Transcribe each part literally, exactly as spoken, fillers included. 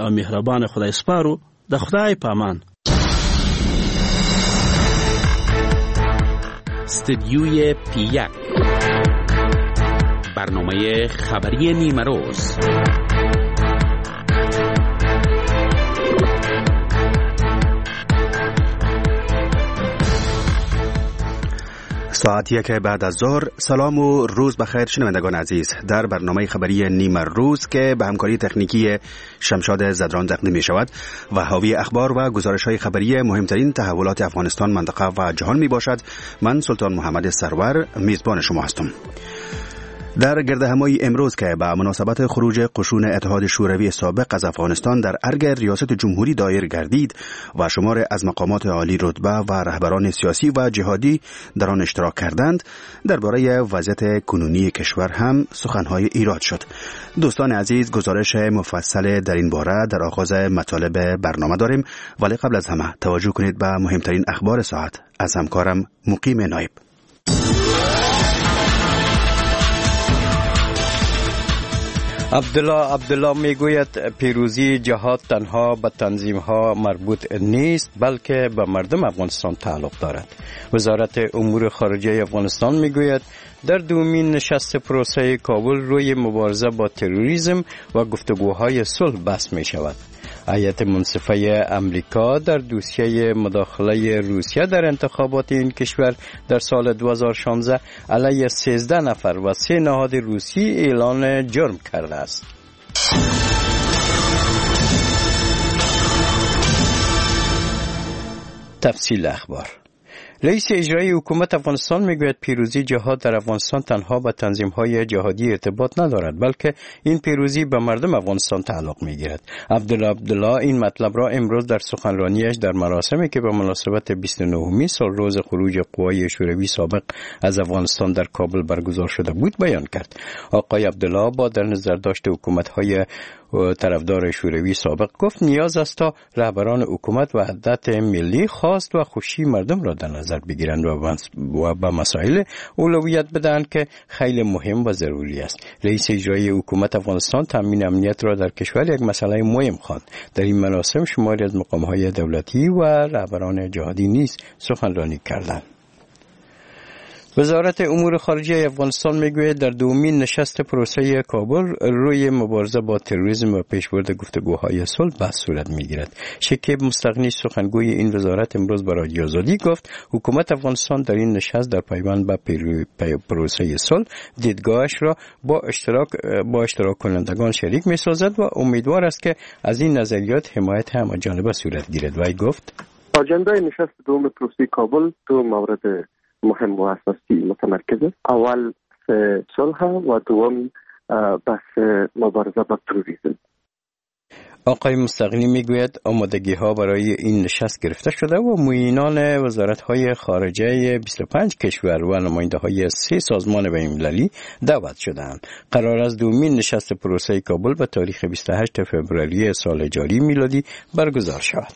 او مهربان خدای سپارو. د خدای پامان. استدیوی پیک، برنامه خبری نیمروز. ساعت یک بعد از ظهر. سلام و روز بخیر شنوندگان عزیز. در برنامه خبری نیم روز که به همکاری تکنیکی شمشاد زدران تقدیم می شود و حاوی اخبار و گزارش های خبری مهمترین تحولات افغانستان، منطقه و جهان می باشد، من سلطان محمد سرور میزبان شما هستم. در گردهمایی امروز که به مناسبت خروج قشون اتحاد شوروی سابق از افغانستان در ارگ ریاست جمهوری دایر گردید و شمار از مقامات عالی رتبه و رهبران سیاسی و جهادی در آن اشتراک کردند، درباره وضعیت کنونی کشور هم سخنهای ایراد شد. دوستان عزیز، گزارش مفصل در این باره در آغاز مطالب برنامه داریم، ولی قبل از همه توجه کنید به مهمترین اخبار ساعت از همکارم مقیم نایب. عبدالله عبدالله میگوید پیروزی جهاد تنها به تنظیم‌ها مربوط نیست، بلکه به مردم افغانستان تعلق دارد. وزارت امور خارجه افغانستان میگوید در دومین نشست پروسه کابل روی مبارزه با تروریسم و گفتگوهای صلح بحث می شود. هیئت منصفه امریکا در دوسیه مداخله روسیه در انتخابات این کشور در سال دو هزار و شانزده علیه سیزده نفر و سه نهاد روسی اعلان جرم کرده است. تفصیل اخبار. رئیس اجرایی حکومت افغانستان میگوید پیروزی جهاد در افغانستان تنها به تنظیم‌های جهادی ارتباط ندارد، بلکه این پیروزی به مردم افغانستان تعلق میگیرد. عبدالله عبدالله این مطلب را امروز در سخنرانیش در مراسمی که به مناسبت بیست و نهمین سالروز خروج قوای شوروی سابق از افغانستان در کابل برگزار شده بود بیان کرد. آقای عبدالله با در نظر داشت حکومت‌های طرفدار شوروی سابق گفت نیاز است تا رهبران حکومت وحدت ملی خواست و خوشی مردم را در نظر بگیرند و به مسائل اولویت بدهند که خیلی مهم و ضروری است. رئیس اجرایی حکومت افغانستان تامین امنیت را در کشور یک مسئله مهم خواند. در این مراسم شماری از مقام‌های دولتی و رهبران جهادی نیز سخنرانی کردند. وزارت امور خارجه افغانستان میگوید در دومین نشست پروسه کابل روی مبارزه با تروریسم و پیشبرد گفتگوهای صلح بحث صورت میگیرد. شکیب مستغنی سخنگوی این وزارت امروز به رادیو آزادی گفت حکومت افغانستان در این نشست در پیوند به پروسه صلح دیدگاهش را با اشتراک با اشتراک کنندگان شریک میسازد و امیدوار است که از این نظریات حمایت همه‌جانبه صورت گیرد. وی گفت آجنده نشست دوم پروسه کابل دو مورد مهم و اساسی متمرکز است. اول صلح و دوم بحث مبارزه با تروریسم. آقای مستغنی میگوید آمادگی ها برای این نشست گرفته شده و معینان وزارت های خارجه بیست و پنج کشور و نماینده های سه سازمان بین‌المللی دعوت شدند. قرار است دومین نشست پروسه کابل به تاریخ بیست و هشتم فوریه سال جاری میلادی برگزار شود.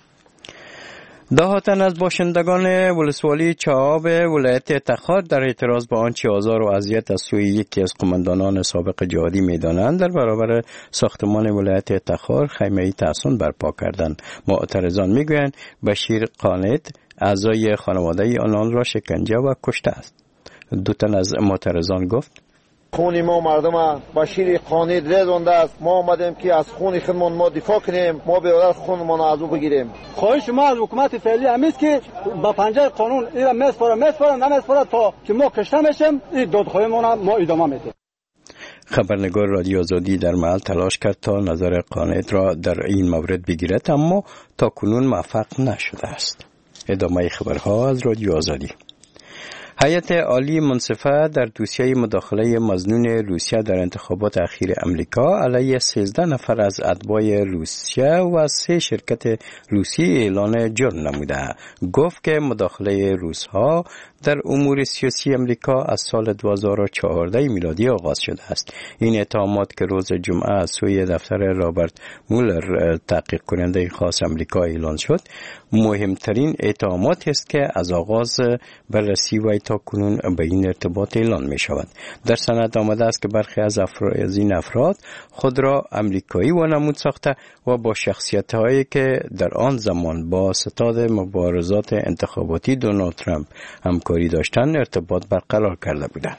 دهاتن از باشندگان ولسوالی چهاب ولایت تخار در اعتراض به آنچه آزار و اذیت از سوی یکی از قماندانان سابق جهادی می‌دانند در برابر ساختمان ولایت تخار خیمه‌ای تحصن برپا کردند. معترضان میگویند بشیر قانت اعضای خانواده آنان را شکنجه و کشته است. دو تن از معترضان گفت خون ما مردم بشیر قانید رزونده است. ما آمدیم که از خون خودمان ما دفاع کنیم، ما برادر خونمان از او بگیریم. خواهش ما از حکومت فعلی همیست که با پنجه قانون اینا مسپاره مسپاره نمسپاره تا که ما کشته میشیم، این دادخواهی ما ما ادامه میدیم. خبرنگار رادیو آزادی در محل تلاش کرد تا نظر قانید را در این مورد بگیرد، اما تا کنون موفق نشده است. ادامه خبرها از رادیو آزادی. هیئت عالی منصفه در دوسیه مداخله مظنون روسیه در انتخابات اخیر امریکا علیه سیزده نفر از اتباع روسیه و سه شرکت روسی اعلان جرم نموده. گفت که مداخله روس‌ها در امور سیاسی امریکا از سال دو هزار و چهارده میلادی آغاز شده است. این اتهامات که روز جمعه از سوی دفتر رابرت مولر تحقیق کننده خاص امریکا اعلان شد، مهمترین اتهاماتی است که از آغاز بررسی و تا کنون به این ارتباط اعلان می شود. در سند آمده است که برخی از, افراد از این افراد خود را امریکایی وانمود ساخته و با شخصیت‌هایی که در آن زمان با ستاد مبارزات انتخاباتی دونالد ترامپ همکاری داشتند ارتباط برقرار کرده بودند.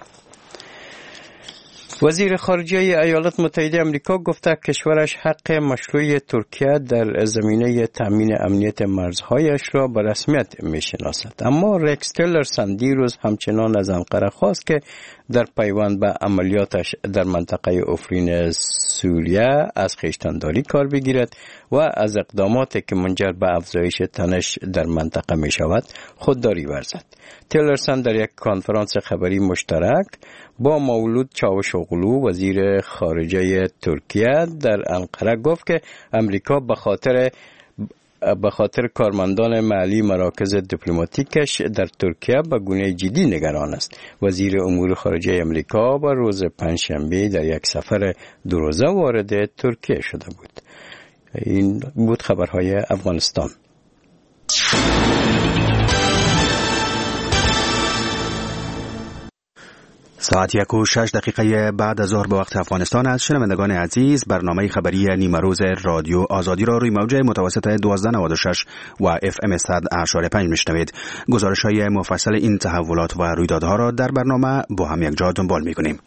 وزیر خارجه ایالات متحده آمریکا گفته کشورش حق مشروع ترکیه در زمینه تامین امنیت مرزهایش را به رسمیت میشناسد. اما رکس تیلرسون دیروز همچنان از انقره خواست که در پیوند به عملیاتش در منطقه افرین سوریه از خویشتن‌داری کار بگیرد و از اقداماتی که منجر به افزایش تنش در منطقه می شود خودداری ورزد. تیلرسون در یک کنفرانس خبری مشترک با مولود چاوشوغلو وزیر خارجه ترکیه در انقره گفت که امریکا به خاطر به خاطر کارمندان محلی مراکز دیپلماتیکش در ترکیه به گونه جدی نگران است. وزیر امور خارجه امریکا با روز پنجشنبه در یک سفر دو روزه وارد ترکیه شده بود. این بود خبرهای افغانستان. ساعت یک و شش دقیقه بعد از ظهر به وقت افغانستان است. شنوندگان عزیز، برنامه خبری نیمه روز رادیو آزادی را روی موج متوسط دوازده نود و شش و اف ام صد اشاری پنج میشنوید. گزارش های مفصل این تحولات و رویدادها را در برنامه با هم یک جا دنبال میکنیم.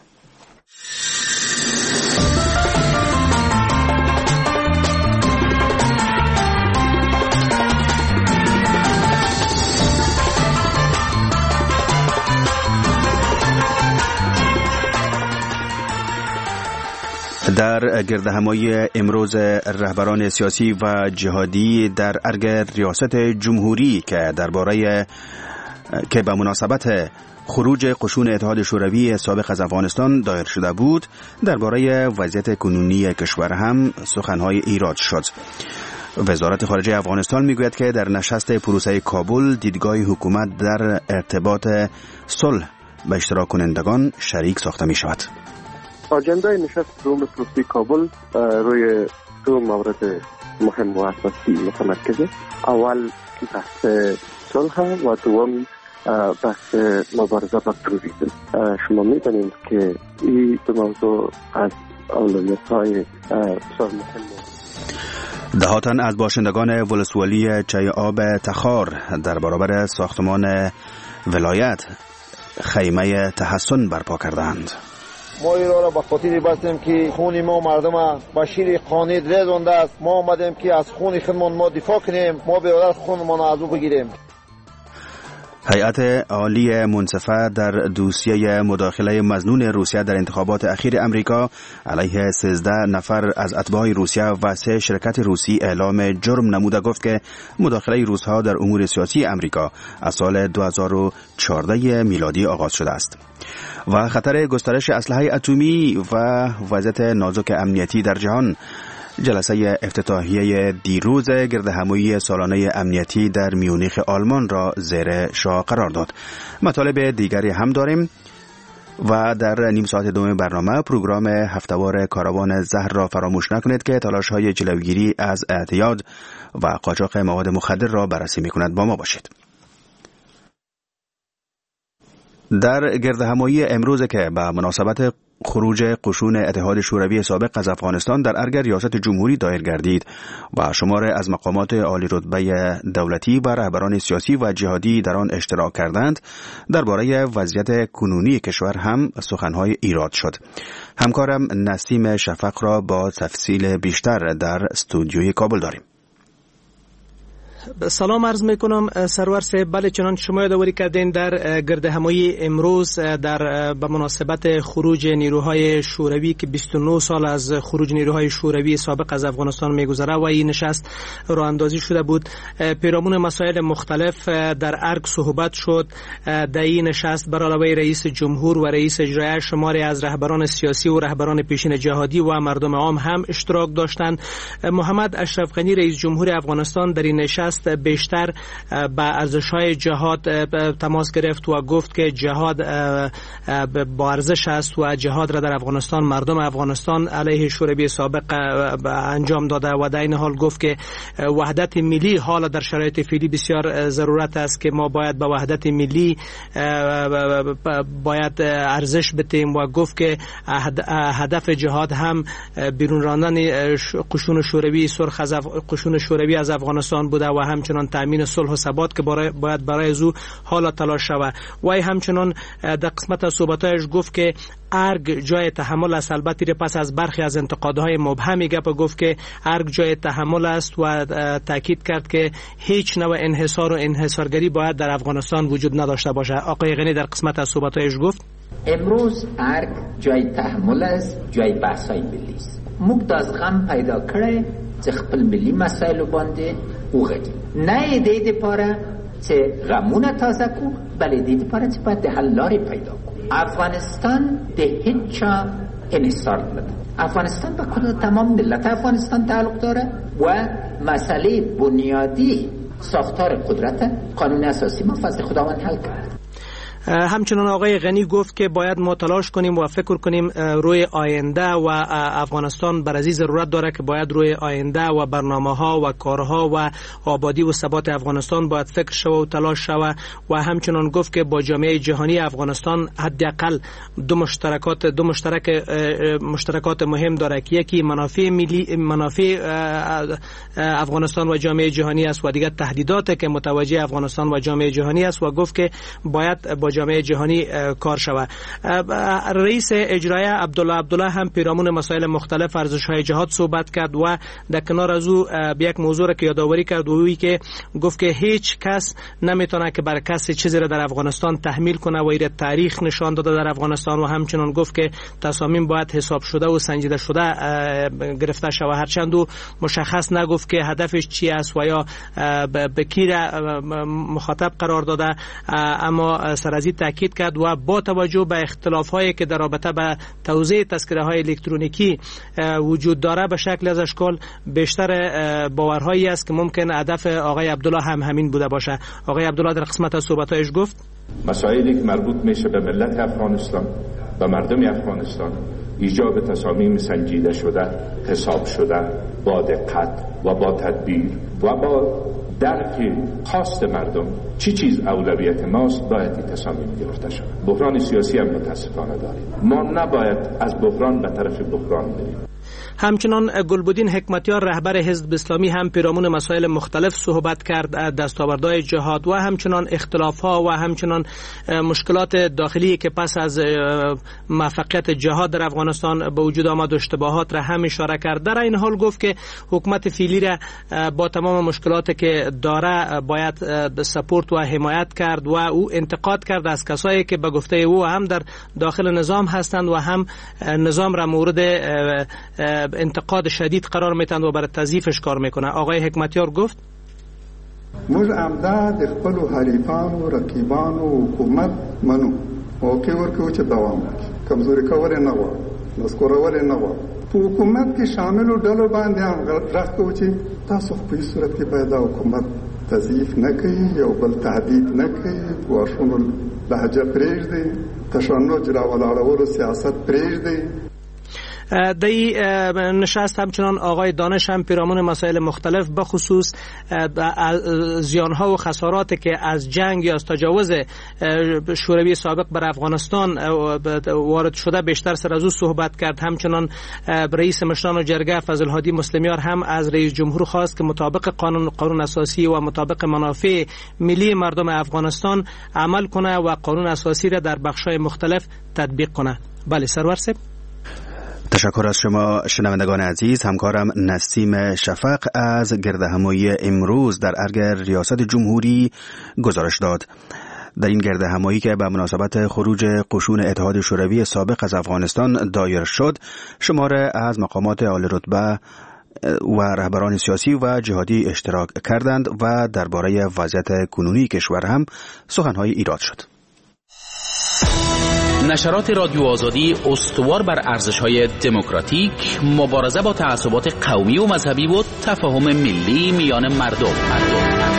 در گردهمایی امروز رهبران سیاسی و جهادی در ارگ ریاست جمهوری که درباره که به مناسبت خروج قشون اتحاد شوروی سابق از افغانستان دایر شده بود، درباره وضعیت کنونی کشور هم سخنهای ایراد شد. وزارت خارجه افغانستان میگوید که در نشست پروسه کابل دیدگاه حکومت در ارتباط صلح به اشتراک کنندگان شریک ساخته می شود. آجنده نشست دوم پروسه کابل روی دو مورد مهم و اساسی متمرکزه. اول بحث صلح و دوم بحث مبارزه با تروریسم. شما می‌دانید که این دو موضوع از اولویت‌های بسیار مهم. دهاتن از باشندگان ولسوالی چای آب تخار در برابر ساختمان ولایت خیمه تحسن برپا کردند. ما ایران را به خاطر بستیم که خون ما مردم به شیر قانع رسانده است. ما آمدیم که از خون خودمان ما دفاع کنیم، ما برادر خونمان را از او بگیریم. هیئت عالی منصفه در دوسیه مداخله مظنون روسیه در انتخابات اخیر امریکا علیه سیزده نفر از اتباع روسیه و سه شرکت روسی اعلام جرم نموده گفت که مداخله روس‌ها در امور سیاسی امریکا از سال دو هزار و چهارده میلادی آغاز شده است. و خطر گسترش اسلحه اتمی و وضعیت نازک امنیتی در جهان. جلسه افتتاحیه دیروز گردهمایی سالانه امنیتی در میونیخ آلمان را زیر شاه قرار داد. مطالب دیگری هم داریم و در نیم ساعت دوم برنامه پروگرام هفته‌وار کاروان زهر را فراموش نکنید که تلاش‌های جلوگیری از اعتیاد و قاچاق مواد مخدر را بررسی می‌کند. با ما باشید. در گردهمایی امروز که به مناسبت خروج قشون اتحاد شوروی سابق از افغانستان در ارگ ریاست جمهوری دایر گردید و شمار از مقامات عالی رتبه دولتی و رهبران سیاسی و جهادی در آن اشتراک کردند، درباره وضعیت کنونی کشور هم سخنهای ایراد شد. همکارم نسیم شفق را با تفصیل بیشتر در استودیوی کابل داریم. سلام عرض میکنم سرور صاحب. بله، چنان شما یادآوری کردین در گردهمایی امروز در به مناسبت خروج نیروهای شوروی که بیست و نه سال از خروج نیروهای شوروی سابق از افغانستان میگذره و این نشست راه اندازی شده بود، پیرامون مسائل مختلف در ارگ صحبت شد. در این نشست بر علاوه رئیس جمهور و رئیس اجرایی شماری از رهبران سیاسی و رهبران پیشین جهادی و مردم عام هم اشتراک داشتند. محمد اشرف غنی رئیس جمهور افغانستان در این نشست است بیشتر به ارزش‌های جهاد تماس گرفت و گفت که جهاد با ارزش است و جهاد را در افغانستان مردم افغانستان علیه شوروی سابق انجام داده و در این حال گفت که وحدت ملی حالا در شرایط فعلی بسیار ضرورت است که ما باید به وحدت ملی باید ارزش بدیم و گفت که هدف جهاد هم بیرون راندن قشون شوروی سرخ از قشون شوروی از افغانستان بوده و همچنان تامین صلح و ثبات که برای باید برای زو حالا تلاش شود. و همچنان در قسمت از صحبتایش گفت که ارگ جای تحمل است. البته پس از برخی از انتقادهای مبهمی گپ گفت که ارگ جای تحمل است و تاکید کرد که هیچ نوع انحصار و انحصارگری باید در افغانستان وجود نداشته باشه. آقای غنی در قسمت از صحبتایش گفت امروز ارگ جای تحمل است، جای بحثای ملی است. موږ د غم پیدا کړی چې خپل ملي مسایلو باندې وغږی نه دې دپاره چې غمونه تازه کو بلې دې دپاره چې باید د حل لارې پیدا کو. افغانستان د هیچ چا انحصار نداره. افغانستان به کل تمام ملت افغانستان تعلق داره و مسئله بنیادی ساختار قدرت قانون اساسی ما فضل خداوند حل کرد. همچنان آقای غنی گفت که باید ما تلاش کنیم و فکر کنیم روی آینده و افغانستان بر ازی ضرورت داره که باید روی آینده و برنامه ها و کارها و آبادی و ثبات افغانستان باید فکر شود و تلاش شود. و همچنان گفت که با جامعه جهانی افغانستان حداقل دو مشترکات دو مشترک مشترکات مهم داره که یکی منافع ملی منافع افغانستان و جامعه جهانی است و دیگر تهدیداتی که متوجه افغانستان و جامعه جهانی است و گفت که باید با جامعه جهانی کار شود. رئیس اجرایی عبدالله عبدالله هم پیرامون مسائل مختلف ارزش‌های جهاد صحبت کرد و در کنار از او یک موضوع را که یادآوری کرد و اویی که گفت که هیچ کس نمیتونه که بر کسی چیزی را در افغانستان تحمیل کنه و این تاریخ نشان داده در افغانستان. و همچنان گفت که تصامیم باید حساب شده و سنجیده شده گرفته شود. هرچند او مشخص نگفت که هدفش چی است و یا به کی را مخاطب قرار داده، اما سرازی تاکید کرد و با توجه به اختلاف‌هایی که در رابطه با توزیع تذکره‌های الکترونیکی وجود داره به شکل از اشکال بیشتر باورهایی است که ممکن هدف آقای عبدالله هم همین بوده باشه. آقای عبدالله در قسمت از صحبتایش گفت مسائلی که مربوط میشه به ملت افغانستان و مردم افغانستان ایجاب تصامیم سنجیده شده، حساب شده، با دقت و با تدبیر و با درک خواست مردم چی چیز اولویت ماست باید این تصامیم گرفته شود. بحران سیاسی هم متاسفانه داریم. ما نباید از بحران به طرف بحران بریم. همچنان گلبدین حکمتیار رهبر حزب اسلامی هم پیرامون مسائل مختلف صحبت کرد، دستاوردهای جهاد و همچنان اختلافها و همچنان مشکلات داخلی که پس از موفقیت جهاد در افغانستان به وجود آمد و اشتباهات را هم اشاره کرد. در این حال گفت که حکومت فعلی را با تمام مشکلاتی که داره باید سپورت و حمایت کرد و او انتقاد کرد از کسایی که به گفته او هم در داخل نظام هستند و هم نظام را مورد انتقاد شدید قرار میتند و برای تضعیفش کار میکنه. آقای حکمتیار گفت موږ عمده د خپل حریفان او رقیبان او حکومت منو او کې ورکو چې دوام وکړي، کمزوري کول نه و، نسکورول نه و. په حکومت کې شامل ډلو باندې هم غږ کوي چې تاسو په صورت کې باید حکومت تضعیف نه کوي او بل تهدید نه کوي، واښونو لهجه پرېږدي، تشنج راولاړولو سیاست پرېږدي. دی نشست همچنان آقای دانش هم پیرامون مسائل مختلف به خصوص زیانها و خساراتی که از جنگ یا از تجاوز شوروی سابق بر افغانستان وارد شده بیشتر سر از او صحبت کرد. همچنان رئیس مشران و جرگه فضل هادی مسلمیار هم از رئیس جمهور خواست که مطابق قانون قانون اساسی و مطابق منافع ملی مردم افغانستان عمل کنه و قانون اساسی را در بخش‌های مختلف تطبیق کنه. بله سرور صاحب. تشکر از شما شنوندگان عزیز. همکارم نسیم شفق از گردهمایی امروز در ارگ ریاست جمهوری گزارش داد. در این گردهمایی که به مناسبت خروج قشون اتحاد شوروی سابق از افغانستان دایر شد، شماره از مقامات عالی رتبه و رهبران سیاسی و جهادی اشتراک کردند و درباره وضعیت کنونی کشور هم سخنهای ایراد شد. نشرات رادیو آزادی استوار بر ارزش‌های دموکراتیک، مبارزه با تعصبات قومی و مذهبی و تفاهم ملی میان مردم. مردم.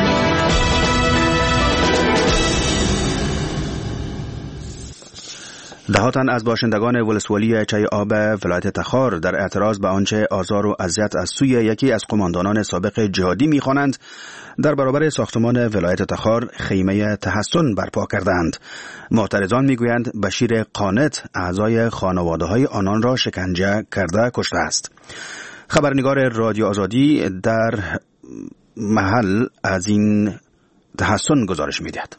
ده تن از باشندگان ولسوالی چای آب ولایت تخار در اعتراض به آنچه آزار و اذیت از سوی یکی از قماندانان سابق جهادی می‌خوانند در برابر ساختمان ولایت تخار خیمه تحسن برپا کردند. معترضان میگویند بشیر قانت اعضای خانواده‌های آنان را شکنجه کرده کشته است. خبرنگار رادیو آزادی در محل از این تحسن گزارش می‌دهد.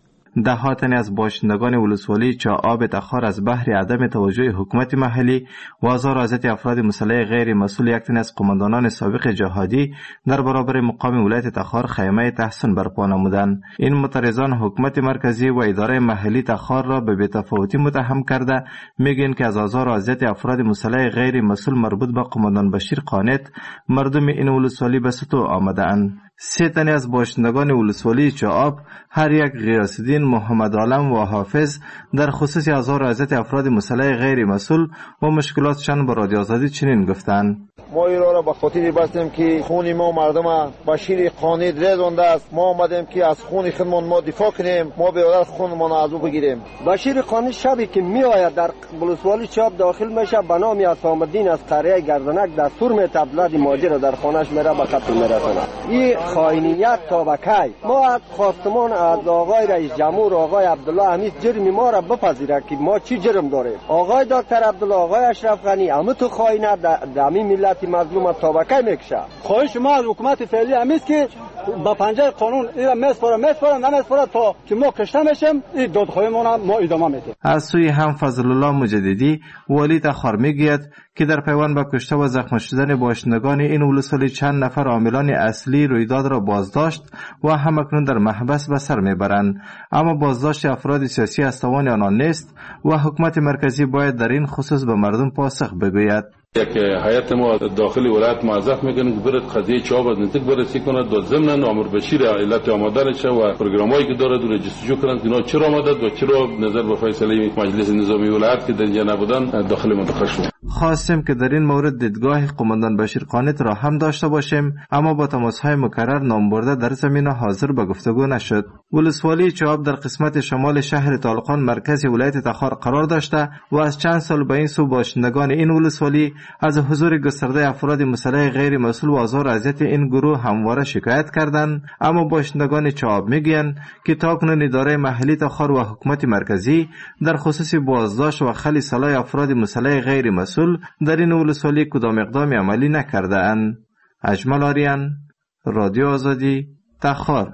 ده تن از باشندگان ولسوالی چاآب تخار از بحر عدم توجه حکومت محلی و آزار و اذیت افراد مسلح غیر مسئول یک تن از قماندانان سابق جهادی در برابر مقام ولایت تخار خیمه تحسن برپا نمودند. این معترضان حکومت مرکزی و اداره محلی تخار را به بی‌تفاوتی متهم کرده میگن که از آزار و اذیت افراد مسلح غیر مسئول مربوط به قماندان بشیر قانت مردم این ولسوالی به ستو آمده‌اند. سه تن از باشندگان ولسوالی چاآب هر یک غیاث‌الدین، محمد عالم و حافظ در خصوص آزار و اذیت افراد مسلح غیر مسئول و مشکلاتشان با رادیو آزادی چنین گفتند: ما ایران را به خاطر بستیم که خون ما مردم بشیر قانت رزونده است. ما آمدیم که از خون خودمان ما دفاع کنیم، ما برادر خونمان از او بگیریم. بشیر قانت شبی که می آید در ولسوالی چاآب داخل میشه به نام اسام الدین از قریه گردنک دستور میده بلاد ماجر در خانه‌اش میره به قتل میرسونه. این خائنیت تا به کی؟ ما از خواستمان از آقای رئیس جمهور آقای عبدالله حمید جرم ما را بپذیره که ما چی جرم داریم. آقای دکتر عبدالله، آقای اشرف غنی، همه تو خائنیت دمی ملت مظلوم تا به کی میکشه؟ خواهش ما از حکومت فعلی همیست که با پنجه قانون ایرا مسپاره مسپاره نمسپاره تا که ما کشته میشیم. این دادخواهیمون ما ادامه میدیم. از سوی هم فضل الله مجددی والی تخار میگوید که در پیوند به کشته و زخم شدن باشندگان این ولسوالی چند نفر عاملان اصلی رویداد را بازداشت و همکنون در محبس به سر میبرند، اما بازداشت افراد سیاسی از توان آنان نیست و حکومت مرکزی باید در این خصوص به مردم پاسخ بگوید. یک هیئت ما داخل ولایت موظف میکنه که برد قضیه چاآب از نزدیک بررسی کنه، دو ضمن امر بشیر علت آماده نشه و پروگرامایی که داره دور جستجو کنن که اینا چرا آمدد و چرا نظر به فیصله مجلس نظامی ولایت که در اینجا نبودن داخل منطقه شد. خواستیم که در این مورد دیدگاه قماندان بشیر قانت را هم داشته باشیم، اما با تماس‌های مکرر نام برده در زمینه حاضر به گفتگو نشد. ولسوالی چاآب در قسمت شمال شهر طالقان مرکز ولایت تخار قرار داشته و از چند سال به این سو باشندگان این ولسوالی از حضور گسترده افراد مسلح غیر مسئول و آزار و اذیت این گروه همواره شکایت کردند، اما باشندگان چاآب میگویند که تاکنون اداره محلی تخار و حکومت مرکزی در خصوص بازداشت و خلی سلاح افراد مسلح غیر مسئول در این ولسوالی کدام اقدامی عملی نکرده اند. اجمل آریان، رادیو آزادی، تخار.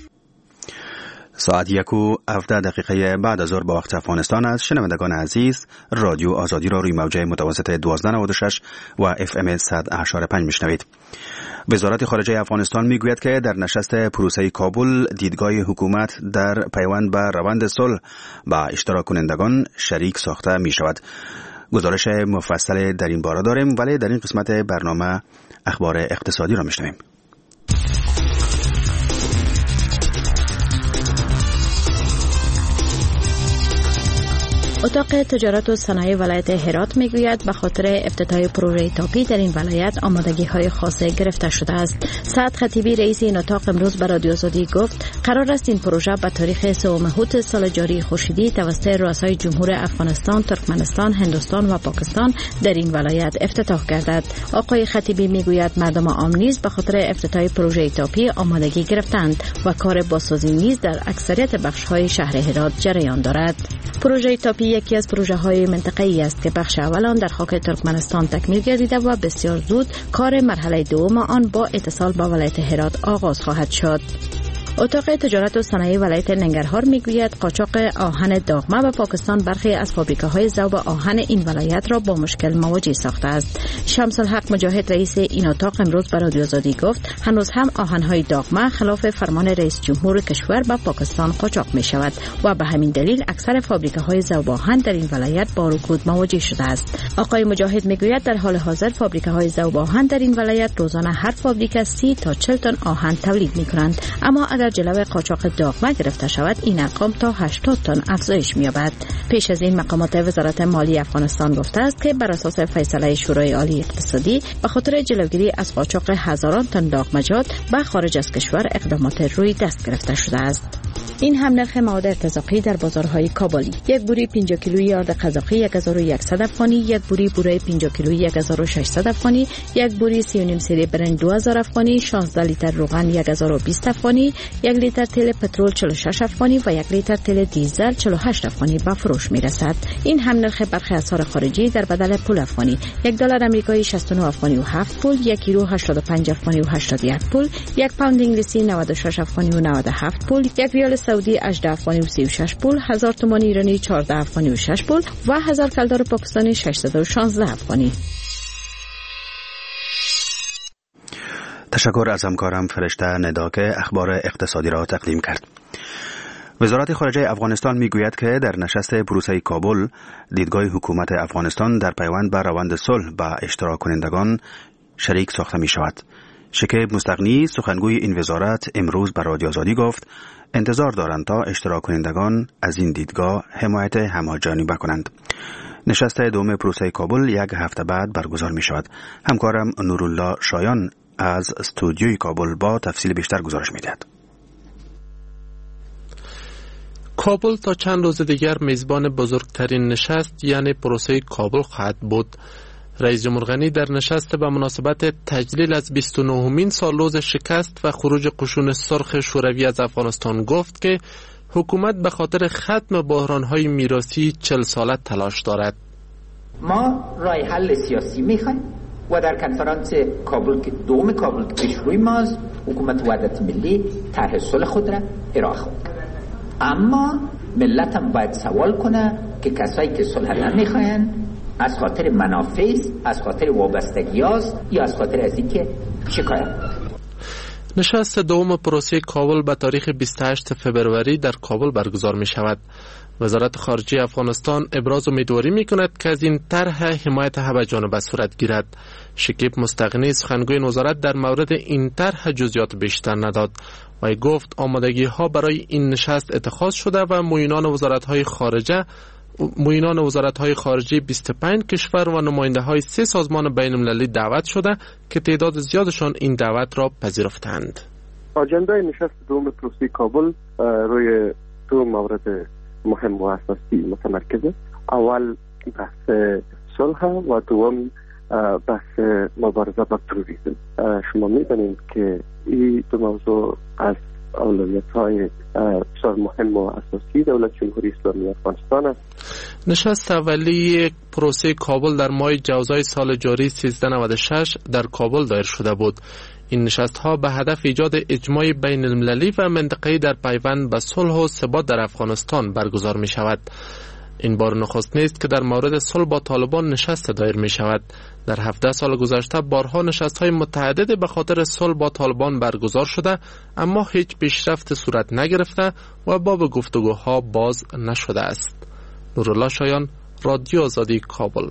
ساعت یک و هفده دقیقه بعد از ظهر با وقت افغانستان است. شنوندگان عزیز، رادیو آزادی را روی موجه متوسط دوازده نود و شش و اف ام صد و پنج میشنوید. وزارت خارجه افغانستان میگوید که در نشست پروسه کابل دیدگاه حکومت در پیوند به روند صلح با اشتراک کنندگان شریک ساخته می شود. گزارش مفصل در این باره داریم، ولی در این قسمت برنامه اخبار اقتصادی را میشنویم. اتاق تجارت و صنایع ولایت هرات میگوید به خاطر افتتاح پروژه تاپی در این ولایت آمادگی های خاصه گرفته شده است. سعد خطیبی رئیس این اتاق امروز به رادیو آزادی گفت قرار است این پروژه به تاریخ سوم هوت سال جاری خورشیدی توسط رؤسای جمهور افغانستان، ترکمنستان، هندوستان و پاکستان در این ولایت افتتاح گردد. آقای خطیبی میگوید مردم عام نیز به خاطر افتتاح پروژه تاپی آمادگی گرفتند و کار بازسازی نیز در اکثریت بخش های شهر هرات جریان دارد. پروژه تاپی یکی از پروژه های منطقه‌ای است که بخش اول آن در خاک ترکمنستان تکمیل گردیده و بسیار زود کار مرحله دوم آن با اتصال با ولایت هرات آغاز خواهد شد. اتاق تجارت و صنایع ولایت ننگرهار میگوید قاچاق آهن داغمه به پاکستان برخی از فابریکه‌های ذوب آهن این ولایت را با مشکل مواجه ساخته است. شمس الحق مجاهد رئیس این اتاق امروز به رادیو آزادی گفت هنوز هم آهن‌های داغمه خلاف فرمان رئیس جمهور کشور به پاکستان قاچاق می شود و به همین دلیل اکثر فابریکه‌های ذوب آهن در این ولایت با رکود مواجه شده است. آقای مجاهد میگوید در حال حاضر فابریکه‌های ذوب آهن در این ولایت روزانه هر فابریکه سی تا چهل تن آهن تولید می‌کنند، اما اگر جلوی قاچاق داغمه گرفته شود این ارقام تا هشتاد تن افزایش می‌یابد. پیش از این مقامات وزارت مالی افغانستان گفته است که بر اساس فیصله شورای عالی اقتصادی به خاطر جلوگیری از قاچاق هزاران تن داغمجات به خارج از کشور اقدامات روی دست گرفته شده است. این هم نرخ مواد ارتزاقی در بازارهای کابلی. یک بوری پنجاه کیلویی آرد قزاقی یک هزار و صد افغانی، یک بوری بوره پنجاه کیلویی یک هزار و ششصد افغانی، یک بوری سی و نیم سری برنج دو هزار افغانی، شانزده لیتر روغن یک هزار و بیست افغانی، یک لیتر تیل پترول چهل و شش افغانی و یک لیتر تیل دیزل چهل و هشت افغانی به فروش میرسد. این هم نرخ برخی اسعار خارجی در بدل پول افغانی. یک دلار آمریکایی شصت و نه افغانی و هفت پول، یک یورو هشتاد و پنج افغانی و هشتاد و یک پول، یک پوند انگلیسی نود و شش افغانی و نود و هفت پول، یک ریال سعودی هجده افغانی و سی و شش پول، هزار تومان ایرانی چهارده افغانی و شش پول و هزار کلدار پاکستانی ششصد و شانزده افغانی. تشکر از همکارم فرشته ندا که اخبار اقتصادی را تقدیم کرد. وزارت خارجه افغانستان میگوید که در نشست پروسه کابل دیدگاه حکومت افغانستان در پیوند به روند صلح با اشتراک کنندگان شریک ساخته می شود. شکیب مستغنی سخنگوی این وزارت امروز به رادیو آزادی گفت انتظار دارند تا اشتراک کنندگان از این دیدگاه حمایت هماجانبه کنند. نشست دوم پروسه کابل یک هفته بعد برگزار می شود. همکارم نورالله شایان از استودیوی کابل با تفصیل بیشتر گزارش می دهد. کابل تا چند روز دیگر میزبان بزرگترین نشست یعنی پروسه کابل خواهد بود. رئیس جمهور غنی در نشست به مناسبت تجلیل از بیست و نهمین سالروز شکست و خروج قشون سرخ شوروی از افغانستان گفت که حکومت به خاطر ختم بحران‌های میراثی چهل ساله تلاش دارد. ما راه حل سیاسی میخوایم و در کنفرانس کابل که دوم کابل که پیش روی ماست حکومت وحدت ملی طرح صلح خود را ارائه خواهد. اما ملت هم باید سوال کنه که کسایی که صلح نمیخواین از خاطر منافع، از خاطر وابستگی است یا از خاطر از اینکه شکایت. نشست دوم پروسه کابل به تاریخ بیست و هشتم فوریه در کابل برگزار می شود. وزارت خارجه افغانستان ابراز امیدواری می کند که از این طرح حمایت همه‌جانبه صورت گیرد. شکیب مستغنی سخنگوی وزارت در مورد این طرح جزئیات بیشتر نداد و گفت آمادگی ها برای این نشست اتخاذ شده و معینان وزارت های خارجه معینان وزارت های خارجه بیست و پنج کشور و نماینده های سه سازمان بین المللی دعوت شده که تعداد زیادشان این دعوت را پذیرفتند. آجنده نشست دوم پروسه کابل روی دو مورد مهم و اساسی متمرکزه. اول بحث صلح و دوم بحث مبارزه با تروریسم. شما می‌دانید که این دو موضوع از اولویت‌های بسیار مهم و اساسی دولت جمهوری اسلامی افغانستان است. نشست اولی پروسه کابل در ماه جوزای سال جاری سیزده نود و شش در کابل دایر شده بود. این نشست‌ها به هدف ایجاد اجماع بین المللی و منطقه‌ای در پیوند به صلح و ثبات در افغانستان برگزار می شود. این بار نخست نیست که در مورد صلح با طالبان نشست دایر می شود. در هفده سال گذشته بارها نشست‌های متعدد به خاطر صلح با طالبان برگزار شده اما هیچ پیشرفت صورت نگرفته و باب گفتگوها باز نشده است. نورالله شایان، رادیو آزادی، کابل.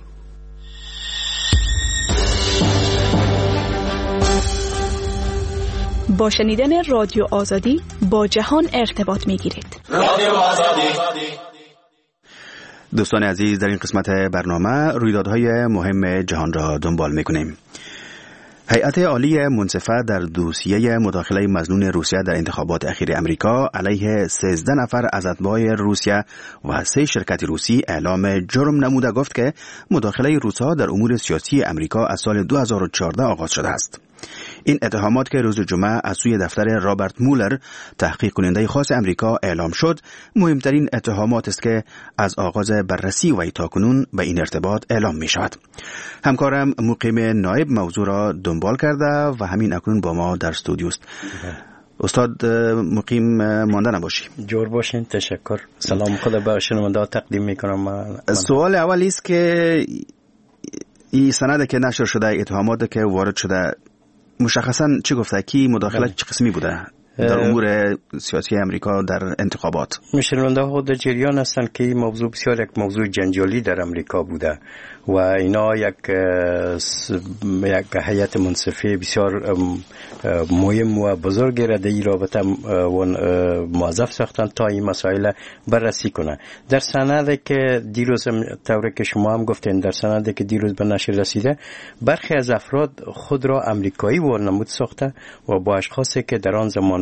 با شنیدن رادیو آزادی با جهان ارتباط می‌گیرید. رادیو آزادی. دوستان عزیز، در این قسمت برنامه رویدادهای مهم جهان را دنبال می‌کنیم. هیئت عالی منصفه در دوسیه مداخله مظنون روسیه در انتخابات اخیر امریکا علیه سیزده نفر از اتباع روسیه و سه شرکت روسی اعلام جرم نموده گفت که مداخله روس‌ها در امور سیاسی امریکا از سال دو هزار و چهارده آغاز شده است. این اتهامات که روز جمعه از سوی دفتر رابرت مولر تحقیق کننده خاص امریکا اعلام شد مهمترین اتهامات است که از آغاز بررسی و تاکنون به این ارتباط اعلام می شود. همکارم مقیم نایب موضوع را دنبال کرده و همین اکنون با ما در استودیو است. استاد مقیم مانده نباشی. جور باشین. تشکر. سلام خود به شنونده تقدیم می کنم. من... سوال اولی است که این سند که نشر شده، اتهامات که وارد شده، مشخصاً چه گفته؟ کی مداخله چه قسمی بوده در امور سیاسی امریکا در انتخابات؟ شنونده ها در جریان هستند که این موضوع بسیار یک موضوع جنجالی در امریکا بوده و اینا یک یک هیئت منصفه بسیار مهم و بزرگ را در این رابطه موظف ساختن تا این مسائل بررسی کنه. در سندی که دیروز طوری که شما هم گفتین، در سندی که دیروز به نشر رسیده، برخی از افراد خود را امریکایی وانمود ساخته و با اشخاصی که در آن زمان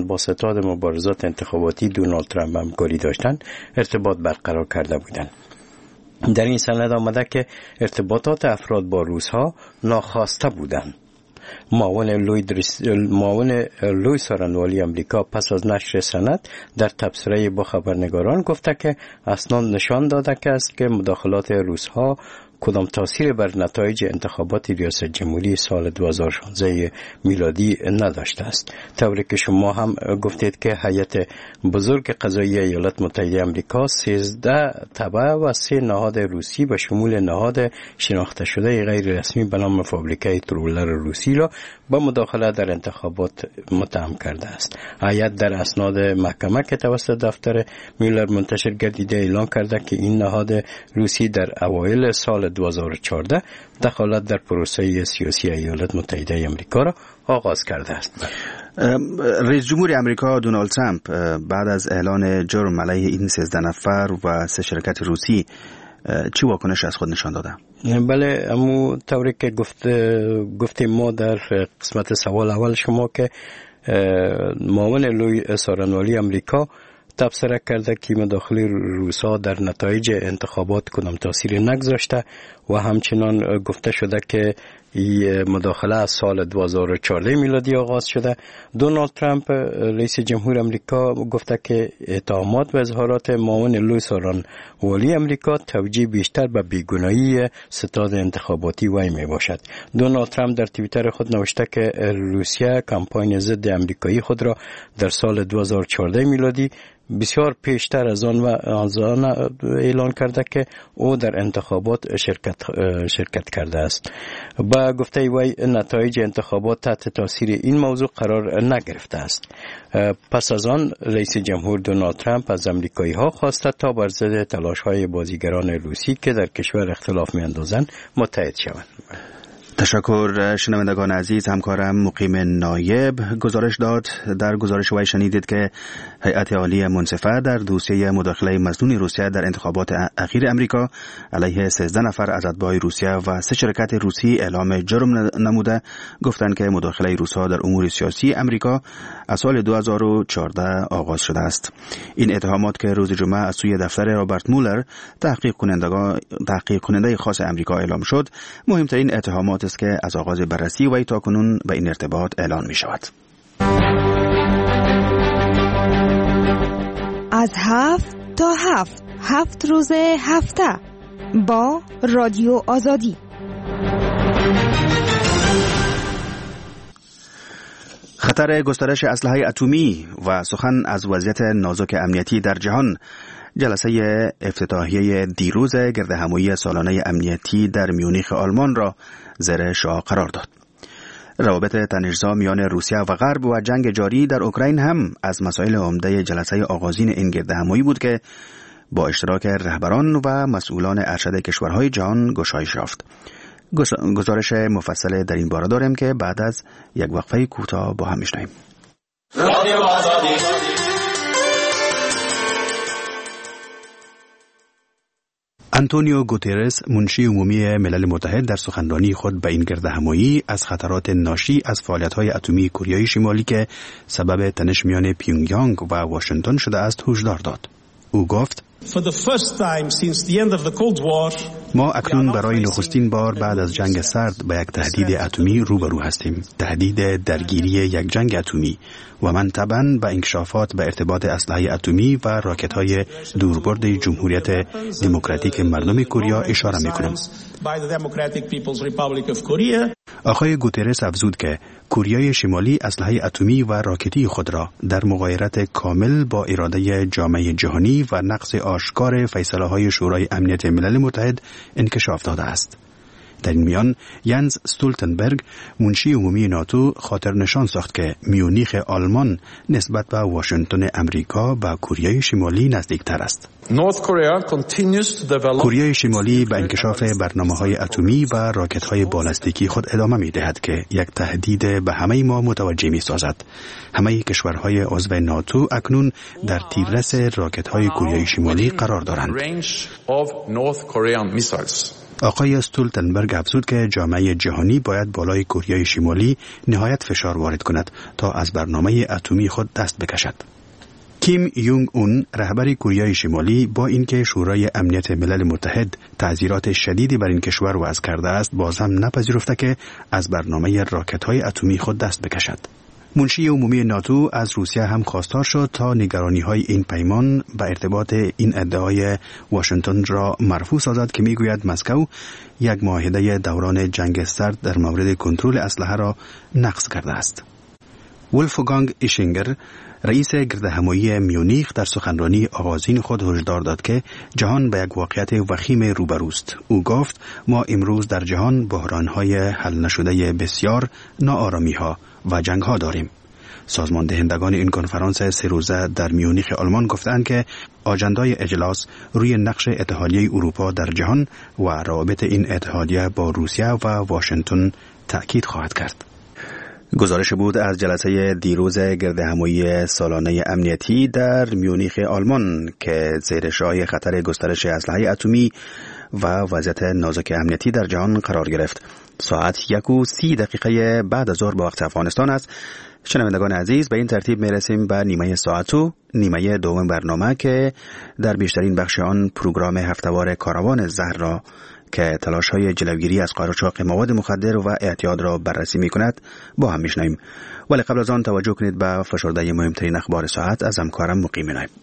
چنان با ستاد مبارزات انتخاباتی دونالد ترامپ همکاری داشتند ارتباط برقرار کرده بودند. در این سند آمده که ارتباطات افراد با روس‌ها ناخواسته بودند. معاون لوی, درس... معاون لوی سارنوالی امریکا پس از نشر سند در تبصره با خبرنگاران گفته که اسناد نشان داده که است که مداخلات روس‌ها کدام تاثیر بر نتایج انتخابات ریاست جمهوری سال دو هزار و شانزده میلادی نداشته است. طوری که شما هم گفتید که هیئت بزرگ قضایی ایالات متحده آمریکا سیزده تبع و سه نهاد روسی به شمول نهاد شناخته شده غیر رسمی به نام فابریکه ترولر روسی را با مداخله در انتخابات متهم کرده است. هیئت در اسناد محکمه که توسط دفتر میولر منتشر گردیده اعلام کرده که این نهاد روسی در اوایل سال دو هزار و چهارده دخالت در پروسه سیاسی ایالات متحده آمریکا را آغاز کرده است. رئیس جمهور آمریکا دونالد ترامپ بعد از اعلان جرم علیه این سیزده نفر و سه شرکت روسی چی واکنش از خود نشان داده؟ بله، امو طوری که گفته گفتیم ما در قسمت سوال اول شما که معاون لوی سارنوالی امریکا تبصره کرده که مداخله روس‌ها در نتایج انتخابات کدام تاثیر نگذاشته و همچنان گفته شده که این مداخله از سال دو هزار و چهارده میلادی آغاز شده. دونالد ترامپ رئیس جمهور امریکا گفته که اتهامات و اظهارات معاون لوی سارنوالی امریکا توجیه بیشتر به بیگناهی ستاد انتخاباتی وی می باشد. دونالد ترامپ در توییتر خود نوشته که روسیه کمپاین ضد امریکایی خود را در سال دو هزار و چهارده میلادی بسیار پیشتر از آن و از آن اعلان کرده که او در انتخابات شرکت شرکت کرده است. با گفته وی نتایج انتخابات تحت تاثیر این موضوع قرار نگرفته است. پس از آن رئیس جمهور دونالد ترامپ از امریکایی ها خواسته تا بر ضد تلاش های بازیگران روسی که در کشور اختلاف میاندازند متحد شوند. تشکر. شنوندگان عزیز، همکارم مقیم نایب گزارش داد. در گزارش وی شنیدید که هیئت عالی منصفه در دوسیه مداخله مظنون روسیه در انتخابات اخیر امریکا علیه سیزده نفر از اتباع روسیه و سه شرکت روسی اعلام جرم نموده. گفتند که مداخله روس‌ها در امور سیاسی امریکا از سال دو هزار و چهارده آغاز شده است. این اتهامات که روز جمعه از سوی دفتر رابرت مولر تحقیق کننده تحقیق کننده خاص امریکا اعلام شد، مهمترین اتهامات است که از آغاز بررسی و تاکنون به این ارتباط اعلان می شود. از هفت تا هفت هفت روز هفته با رادیو آزادی. خطر گسترش اسلحه اتمی و سخن از وضعیت نازک امنیتی در جهان جلسه افتتاحیه دیروز گردهمایی سالانه امنیتی در میونیخ آلمان را زیر شعار قرار داد. روابط تنش‌زا میان روسیه و غرب و جنگ جاری در اوکراین هم از مسائل عمده جلسه آغازین این گردهمایی بود که با اشتراک رهبران و مسئولان ارشد کشورهای جهان گشایش یافت. گزارش مفصل در این باره داریم که بعد از یک وقفه کوتاه با هم میشنویم. رادیو آزادی. آنتونیو گوترس، منشی عمومی ملل متحد، در سخنرانی خود به این گردهمایی از خطرات ناشی از فعالیت‌های اتمی کره شمالی که سبب تنش میان پیونگیانگ و واشنگتن شده است هشدار داد. او گفت: ما اکنون برای نخستین بار بعد از جنگ سرد به یک تهدید اتمی روبرو هستیم، تهدید درگیری یک جنگ اتمی، و من طبعاً به انکشافات به ارتباط اسلحه اتمی و راکت‌های دوربرد جمهوریت دموکراتیک مردم کره اشاره می‌کنم. آقای گوترس افزود که کره شمالی اسلحه اتمی و راکتی خود را در مغایرت کامل با اراده جامعه جهانی و نقض آشکار فیصله‌های شورای امنیت ملل متحد انکشاف داده است. در این میان ینز استولتنبرگ، منشی عمومی ناتو، خاطر نشان ساخت که میونیخ آلمان نسبت به واشنگتن امریکا و کره شمالی نزدیکتر است. کره شمالی به انکشاف برنامه‌های اتمی و راکت‌های بالستیکی خود ادامه می‌دهد که یک تهدید به همه ما متوجه می‌سازد. همه کشورهای عضو ناتو اکنون در تیررس راکت‌های کره شمالی قرار دارند. آقای استولتنبرگ افزود که جامعه جهانی باید بالای کره شمالی نهایت فشار وارد کند تا از برنامه اتمی خود دست بکشد. کیم یونگ اون رهبر کره شمالی با اینکه شورای امنیت ملل متحد تعزیرات شدیدی بر این کشور وضع کرده است، باز هم نپذیرفته که از برنامه راکت‌های اتمی خود دست بکشد. منشی عمومی ناتو از روسیه هم خواستار شد تا نگرانی‌های این پیمان به ارتباط این ادعای واشنگتن را مرفوع سازد که میگوید مسکو یک معاهده دوران جنگ سرد در مورد کنترل اسلحه را نقض کرده است. ولفگانگ ایشینگر رئیس گردهمایی میونیخ در سخنرانی آغازین خود هشدار داد که جهان به یک واقعیت وخیم روبروست. او گفت ما امروز در جهان بحران‌های حل نشده بسیار، ناآرامی‌ها و جنگ‌ها داریم. سازمان دهندگان این کنفرانس سه روزه در میونیخ آلمان گفتند که آجندای اجلاس روی نقش اتحادیه اروپا در جهان و روابط این اتحادیه با روسیه و واشنگتن تأکید خواهد کرد. گزارش بود از جلسه دیروز گردهمایی سالانه امنیتی در میونیخ آلمان که زیر شعار خطر گسترش اسلحه اتمی و وضعیت نازک امنیتی در جهان قرار گرفت. ساعت یک و سی دقیقه بعد از ظهر با وقت افغانستان است. شنوندگان عزیز، به این ترتیب میرسیم به نیمه ساعت و نیمه دوم برنامه که در بیشترین بخش آن پروگرام هفته‌وار کاروان زهر را که تلاش‌های جلوگیری از قاچاق مواد مخدر و اعتیاد را بررسی می‌کند با هم می‌شنویم. ولی قبل از آن توجه کنید به فشرده مهمترین اخبار ساعت از همکارم مقیم نایب.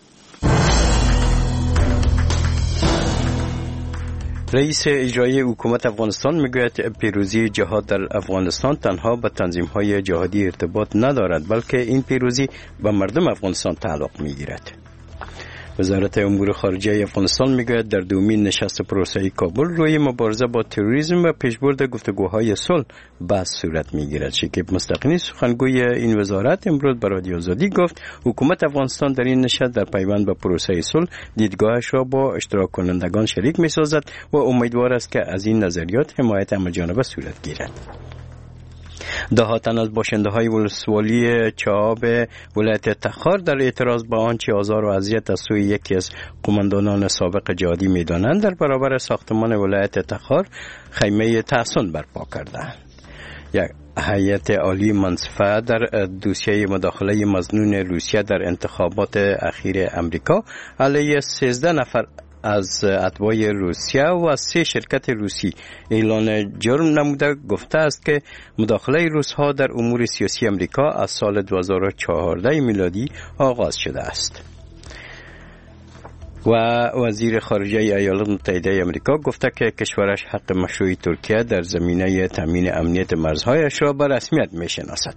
رئیس اجرایی حکومت افغانستان میگوید پیروزی جهاد در افغانستان تنها به تنظیم‌های جهادی ارتباط ندارد، بلکه این پیروزی به مردم افغانستان تعلق می‌گیرد. وزارت امور خارجه افغانستان میگوید در دومین نشست پروسه کابل روی مبارزه با تروریسم و پیشبرد گفتگوهای صلح بحث صورت میگیرد. شکیب مستقنی سخنگوی این وزارت امروز به رادیو آزادی گفت حکومت افغانستان در این نشست در پیوند به پروسه صلح دیدگاهش را با اشتراک کنندگان شریک میسازد و امیدوار است که از این نظریات حمایت همه‌جانبه صورت گیرد. ده تن از باشنده های ولسوالی چاب ولایت تخار در اعتراض به آنچه آزار و اذیت از سوی یکی از قماندانان سابق جهادی میدانند در برابر ساختمان ولایت تخار خیمه تحصن برپا کردند. یک هیئت عالی منصفه در دوسیه مداخله مظنون روسیه در انتخابات اخیر امریکا علیه سیزده نفر از اتباع روسیه و سه شرکت روسی اعلان جرم نموده گفته است که مداخله روس‌ها در امور سیاسی امریکا از سال دو هزار و چهارده میلادی آغاز شده است. و وزیر خارجه ایالات متحده آمریکا گفته که کشورش حق مشروع ترکیه در زمینه تامین امنیت مرزهایش را به رسمیت میشناسد.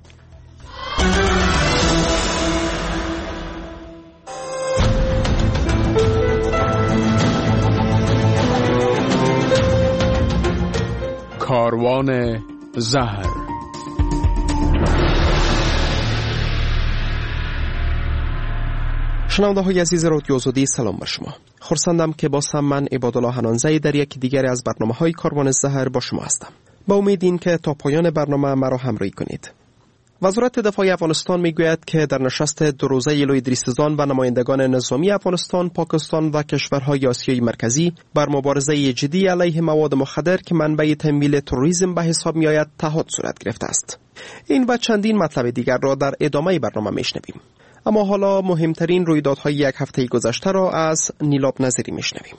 کاروان زهر. شنونده های عزیز رادیو آزادی، سلام بر شما. خرسندم که با من عبادالله حنانزی در یکی دیگر از برنامه های کاروان زهر با شما هستم. با امید این که تا پایان برنامه مرا همراهی کنید. وزارت دفاع افغانستان میگوید که در نشست دو روزه لوی دریستان و نمایندگان نظامی افغانستان، پاکستان و کشورهای آسیای مرکزی بر مبارزه جدی علیه مواد مخدر که منبع تمویل تروریسم به حساب میآید تعهد صورت گرفته است. این و چندین مطلب دیگر را در ادامه برنامه میشنویم. اما حالا مهمترین رویدادهای یک هفته گذشته را از نیلاب نظری میشنویم.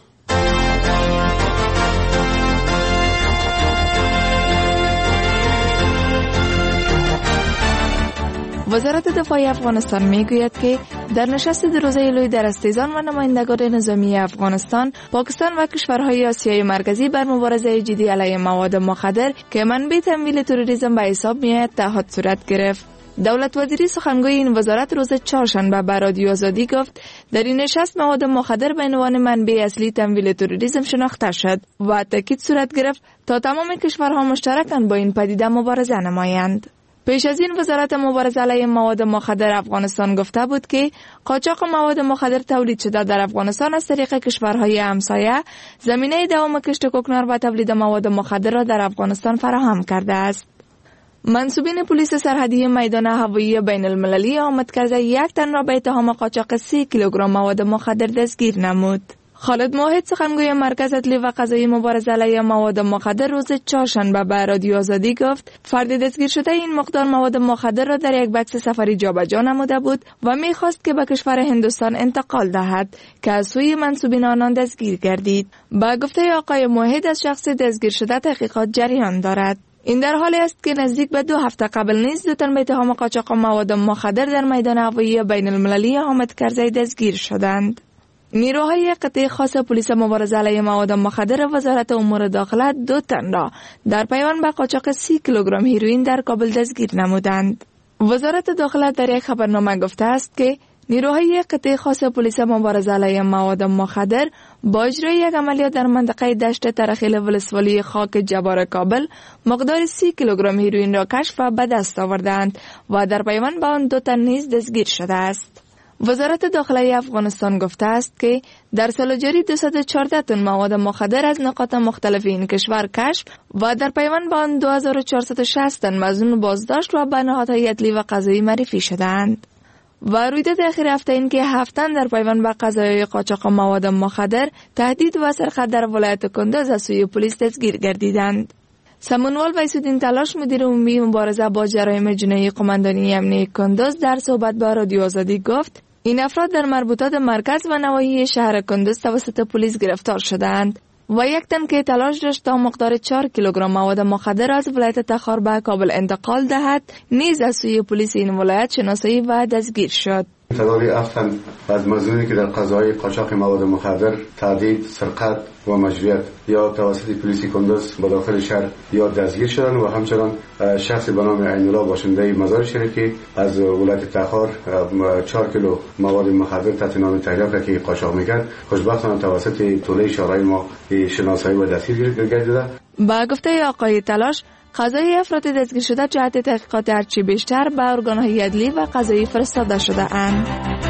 وزارت دفاع افغانستان میگوید که در نشست دو روزه لوی در استیزان و نمایندگان نظامی افغانستان، پاکستان و کشورهای آسیای مرکزی بر مبارزه جدی علیه مواد مخدر که منبع تمویل تروریسم به حساب میآید تعهد صورت گرفت. دولت وزیری سخنگوی این وزارت روز چهارشنبه به رادیو آزادی گفت در این نشست مواد مخدر به عنوان منبع اصلی تمویل تروریسم شناخته شد و تاکید صورت گرفت تا تمام کشورها مشترکاً با این پدیده مبارزه نمایند. پیش از این وزارت مبارزه علیه مواد مخدر افغانستان گفته بود که قاچاق مواد مخدر تولید شده در افغانستان از طریق کشورهای همسایه زمینه دوام کشت کوکنار و تولید مواد مخدر را در افغانستان فراهم کرده است. منصوبین پلیس سرحدی میدان هوایی بین المللی آمد کرده یک تن را به اتهام قاچاق سی کیلوگرم مواد مخدر دستگیر نمود. خالد موحد سخنگوی مرکز عدلی و قضایی مبارزه علیه مواد مخدر روز چهارشنبه به رادیو آزادی گفت فرد دستگیر شده این مقدار مواد مخدر را در یک بکس سفری جابجا نموده بود و می‌خواست که به کشور هندوستان انتقال دهد که از سوی منسوبین آنان دستگیر گردید. با گفته آقای موحد از شخص دستگیر شده تحقیقات جریان دارد. این در حالی است که نزدیک به دو هفته قبل نیز دو تن به اتهام قاچاق مواد مخدر در میدان هوایی بین المللی حامد کرزی دستگیر شدند. نیروهای قطعه خاص پلیس مبارزه علیه مواد مخدر وزارت امور داخله دو تن را در پیوند به قاچاق سی کیلوگرم هیروئین در کابل دستگیر نمودند. وزارت داخله در یک خبرنامه گفته است که نیروهای قطعه خاص پلیس مبارزه علیه مواد مخدر با اجرای یک عملیات در منطقه دشت ترخیل ولسوالی خاک جبار کابل مقدار سی کیلوگرم هیروئین را کشف و به دست آوردند و در پیوند با آن دو تن نیز دستگیر شده است. وزارت داخله افغانستان گفته است که در سال جاری دویست و چهارده تن مواد مخدر از نقاط مختلف این کشور کشف و در پیوند با آن دو هزار و چهارصد و شصت تن مظنون بازداشت و به نهادهای عدلی و قضایی معرفی شدند. و رویداد اخیر هفته این که هفت تن در پیوند به قضایای قاچاق مواد مخدر تهدید و سرقت در ولایت کندوز از سوی پلیس دستگیر گردیدند. سمنوال ویسودین تلاش مدیر عمومی مبارزه با جرایم جنایی قماندانی امنیتی کندوز در صحبت با رادیو آزادی گفت این افراد در مربوطات مرکز و نواحی شهر کندوز توسط پلیس گرفتار شدند و یک تن که تلاش داشت تا مقدار چهار کیلوگرم مواد مخدر از ولایت تخار به کابل انتقال دهد نیز از سوی پلیس این ولایت شناسایی و دستگیر شد. تعداد هفت تن از مظنونی که در قضای قاچاق مواد مخدر، تهدید، سرقت و مجبوریت یا توسط پلیس کندوز به داخل شهر یا دستگیر شدند و همچنان شخص به نام عین‌الله باشنده مزار شریفی از ولایت تخار چهار کیلو مواد مخدر تحت نام تریاک که قاچاق میکرد خوشبختانه توسط توله شورای ما شناسایی و دستگیر گردیده. با گفته آقای تلاش قضای افراد دستگیر شده جهت تحقیقات هرچی بیشتر به ارگان‌های عدلی و قضایی فرستاده شده اند.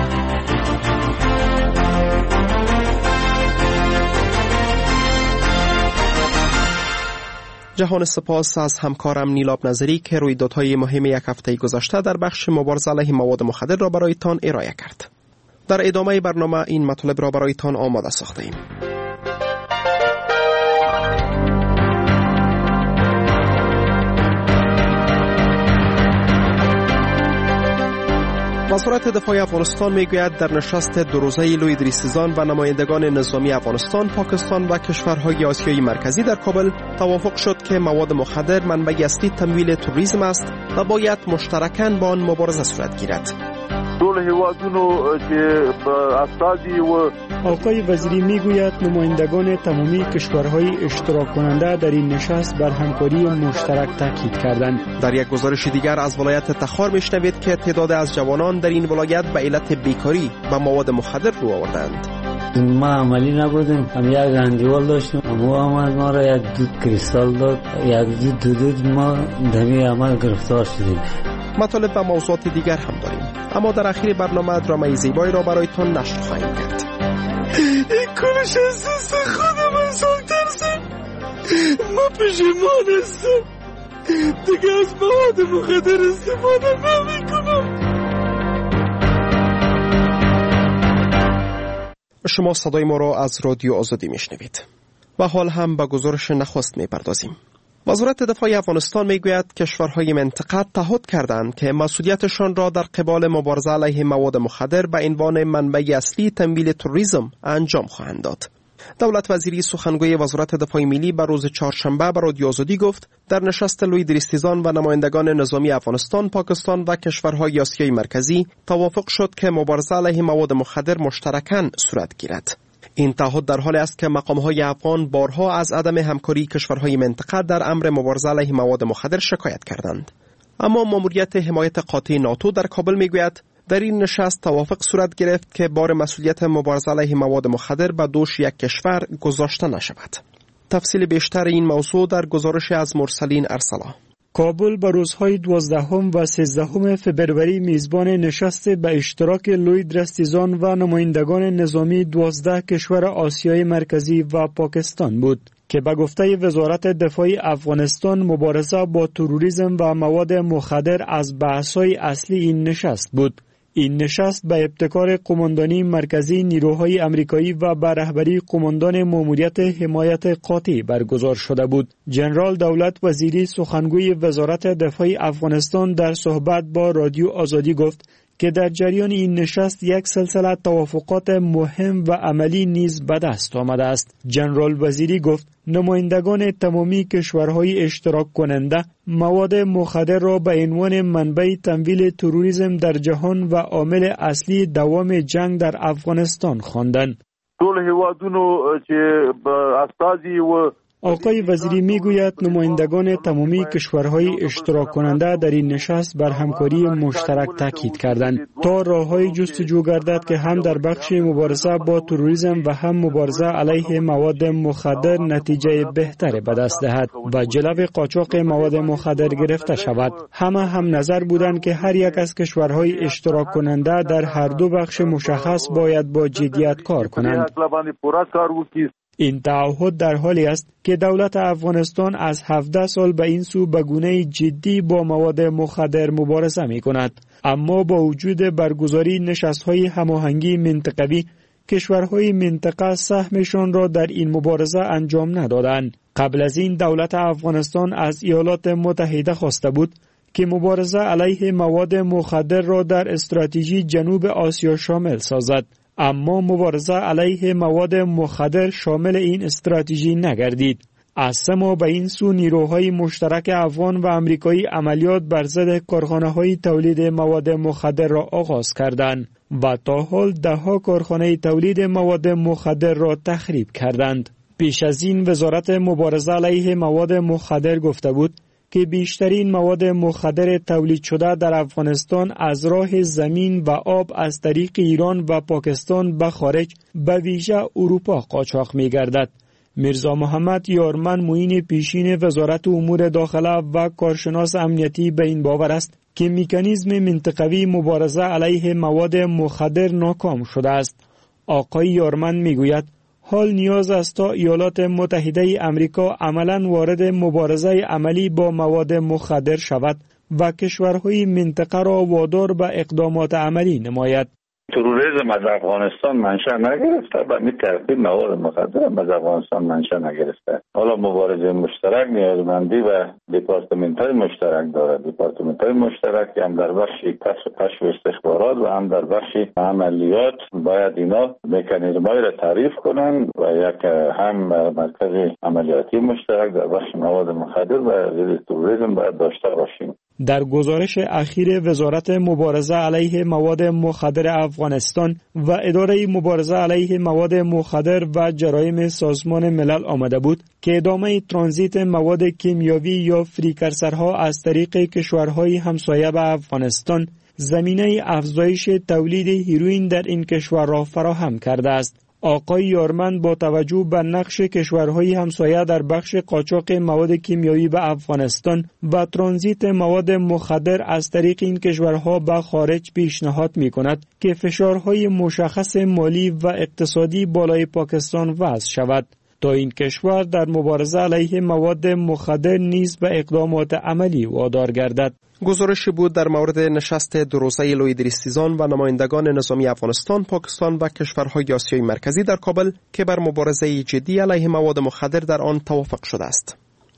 جهان سپاس از همکارم نیلاب نظری که رویدادهای مهم یک هفته گذشته در بخش مبارزه علیه مواد مخدر را برایتان ارائه کرد. در ادامه برنامه این مطالب را برایتان آماده ساخته ایم. وزارت دفاع افغانستان میگوید در نشست دو روزه لوی دریستیزان و نمایندگان نظامی افغانستان، پاکستان و کشورهای آسیای مرکزی در کابل توافق شد که مواد مخدر منبع اصلی تمویل تروریسم است و باید مشترکاً با آن مبارزه صورت گیرد. دول هیوادونو که اساسی و آقای وزیری میگوید نمایندگان تمامی کشورهای اشتراک کننده در این نشست بر همکاری مشترک تاکید کردند. در یک گزارش دیگر از ولایت تخار میشنوید که تعداد از جوانان در این ولایت به علت بیکاری و مواد مخدر رو آوردند. ما عملی نبودیم، هم یک اندیوال داشتیم، امو عمل ما را یک دود کریستال داد، یک دود دود ما دمی عمل گرفتار شدیم. مطالب و موضوعات دیگر هم داریم، اما در اخیر برنامه درامای زیبایی را برایتان نشر خواهیم کرد. این کلش احساس خودم انسان ترسم، ما پشیمان هستم، دیگه از مواد مخدر استفاده نمی کنم. شما صدای ما را از رادیو آزادی میشنوید و حال هم به گزارش نخست میپردازیم. وزارت دفاع افغانستان میگوید کشورهای منطقه تعهد کردند که مسئولیتشان را در قبال مبارزه علیه مواد مخدر به عنوان منبع اصلی تمویل تروریسم انجام خواهند داد. دولت وزیری سخنگوی وزارت دفاع ملی بر روز چهارشنبه به رادیو آزادی گفت در نشست لوی دریستیزان و نمایندگان نظامی افغانستان، پاکستان و کشورهای آسیای مرکزی توافق شد که مبارزه علیه مواد مخدر مشترکاً صورت گیرد. این تعهد در حالی است که مقام‌های افغان بارها از عدم همکاری کشورهای منطقه در امر مبارزه علیه مواد مخدر شکایت کردند. اما ماموریت حمایت قاطع ناتو در کابل میگوید در این نشست توافق صورت گرفت که بار مسئولیت مبارزه علیه مواد مخدر به دوش یک کشور گذاشته نشود. تفصیل بیشتر این موضوع در گزارش از مرسلین ارسلا. کابل به روزهای دوازدهم و سیزدهم فبروری میزبان نشست به اشتراک لوی دریستیزان و نمایندگان نظامی دوازده کشور آسیای مرکزی و پاکستان بود که به گفته وزارت دفاع افغانستان مبارزه با تروریسم و مواد مخدر از بحث‌های اصلی این نشست بود. این نشست به ابتکار قماندانی مرکزی نیروهای امریکایی و به رهبری قماندان ماموریت حمایت قاطع برگزار شده بود. جنرال دولت وزیری سخنگوی وزارت دفاع افغانستان در صحبت با رادیو آزادی گفت که در جریان این نشست یک سلسله توافقات مهم و عملی نیز به دست آمده است. جنرال وزیری گفت نمایندگان تمامی کشورهای اشتراک کننده مواد مخدر را به عنوان منبع تمویل تروریسم در جهان و عامل اصلی دوام جنگ در افغانستان خواندند. ټول هیوادونو چې استازي و آقای وزیری میگوید نمایندگان تمامی کشورهای اشتراک کننده در این نشست بر همکاری مشترک تاکید کردند تا راههای جستجو گردد که هم در بخش مبارزه با تروریسم و هم مبارزه علیه مواد مخدر نتیجه بهتری به دست دهد و جلو قاچاق مواد مخدر گرفته شود. همه هم نظر بودند که هر یک از کشورهای اشتراک کننده در هر دو بخش مشخص باید با جدیت کار کنند. این تعهد در حالی است که دولت افغانستان از هفده سال به این سو به گونه جدی با مواد مخدر مبارزه می کند. اما با وجود برگزاری نشست‌های هماهنگی منطقوی، کشورهای منطقه سهمشان را در این مبارزه انجام ندادند. قبل از این دولت افغانستان از ایالات متحده خواسته بود که مبارزه علیه مواد مخدر را در استراتژی جنوب آسیا شامل سازد. اما مبارزه علیه مواد مخدر شامل این استراتژی نگردید. از سه ماه به این سو نیروهای مشترک افغان و امریکایی عملیات بر ضد کارخانه‌های تولید مواد مخدر را آغاز کردند و تا حال ده‌ها کارخانه تولید مواد مخدر را تخریب کردند. پیش از این وزارت مبارزه علیه مواد مخدر گفته بود که بیشترین مواد مخدر تولید شده در افغانستان از راه زمین و آب از طریق ایران و پاکستان به خارج به ویژه اروپا قاچاق می گردد. میرزا محمد یارمن معین پیشین وزارت امور داخله و کارشناس امنیتی به این باور است که مکانیزم منطقوی مبارزه علیه مواد مخدر ناکام شده است. آقای یارمن می گوید حال نیاز است تا ایالات متحده امریکا عملاً وارد مبارزه عملی با مواد مخدر شود و کشورهای منطقه را وادار به اقدامات عملی نماید. تروریسم از افغانستان منشأ نگرفته و می ترتیب مواد مخدر از افغانستان منشأ نگرفته. حالا مبارزه مشترک نیازمندی و دپارتمنت های مشترک دارد. دپارتمنت های مشترک هم در بخش کشف استخبارات و هم در بخش عملیات باید اینا مکانیزم های را تعریف کنند و یک هم مرکز عملیاتی مشترک در بخش مواد مخدر و ضد تروریسم باید داشته باشیم. در گزارش اخیر وزارت مبارزه علیه مواد مخدر افغانستان و اداره مبارزه علیه مواد مخدر و جرایم سازمان ملل آمده بود که ادامه ترانزیت مواد کیمیاوی یا فریکرسرها از طریق کشورهای همسایه به افغانستان زمینه افزایش تولید هیروئین در این کشور را فراهم کرده است. آقای یارمن با توجه به نقش کشورهای همسایه در بخش قاچاق مواد کیمیایی به افغانستان و ترانزیت مواد مخدر از طریق این کشورها به خارج پیشنهاد می کند که فشارهای مشخص مالی و اقتصادی بالای پاکستان وضع شود تا این کشور در مبارزه علیه مواد مخدر نیز به اقدامات عملی وادار گردد. گزارشی بود در مورد نشست دو روزه لوی درستیزان و نمایندگان نظامی افغانستان، پاکستان و کشورهای آسیای مرکزی در کابل که بر مبارزه جدی علیه مواد مخدر در آن توافق شده است.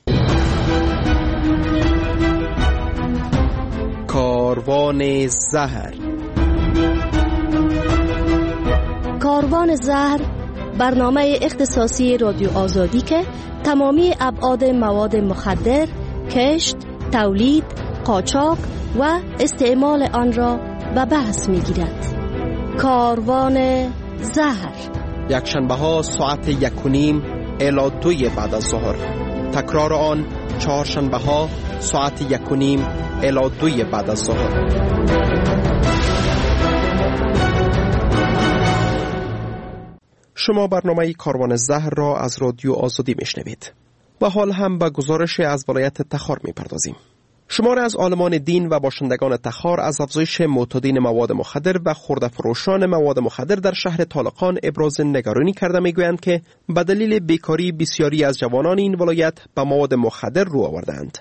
کاروان زهر. کاروان زهر برنامه اختصاصی رادیو آزادی که تمامی ابعاد مواد مخدر، کشت، تولید، قاچاق و استعمال آن را به بحث می گیرد. کاروان زهر یک شنبه ها ساعت یک و نیم الی دوی بعد از ظهر، تکرار آن چهار شنبه ها ساعت یک و نیم الی دوی بعد از ظهر. شما برنامه کاروان زهر را از رادیو آزادی میشنوید و حال هم به گزارش از ولایت تخار میپردازیم. شمار از عالمان دین و باشندگان تخار از افزایش معتادین مواد مخدر و خرده فروشان مواد مخدر در شهر طالقان ابراز نگرانی کرده میگویند که به دلیل بیکاری بسیاری از جوانان این ولایت به مواد مخدر رو آوردند.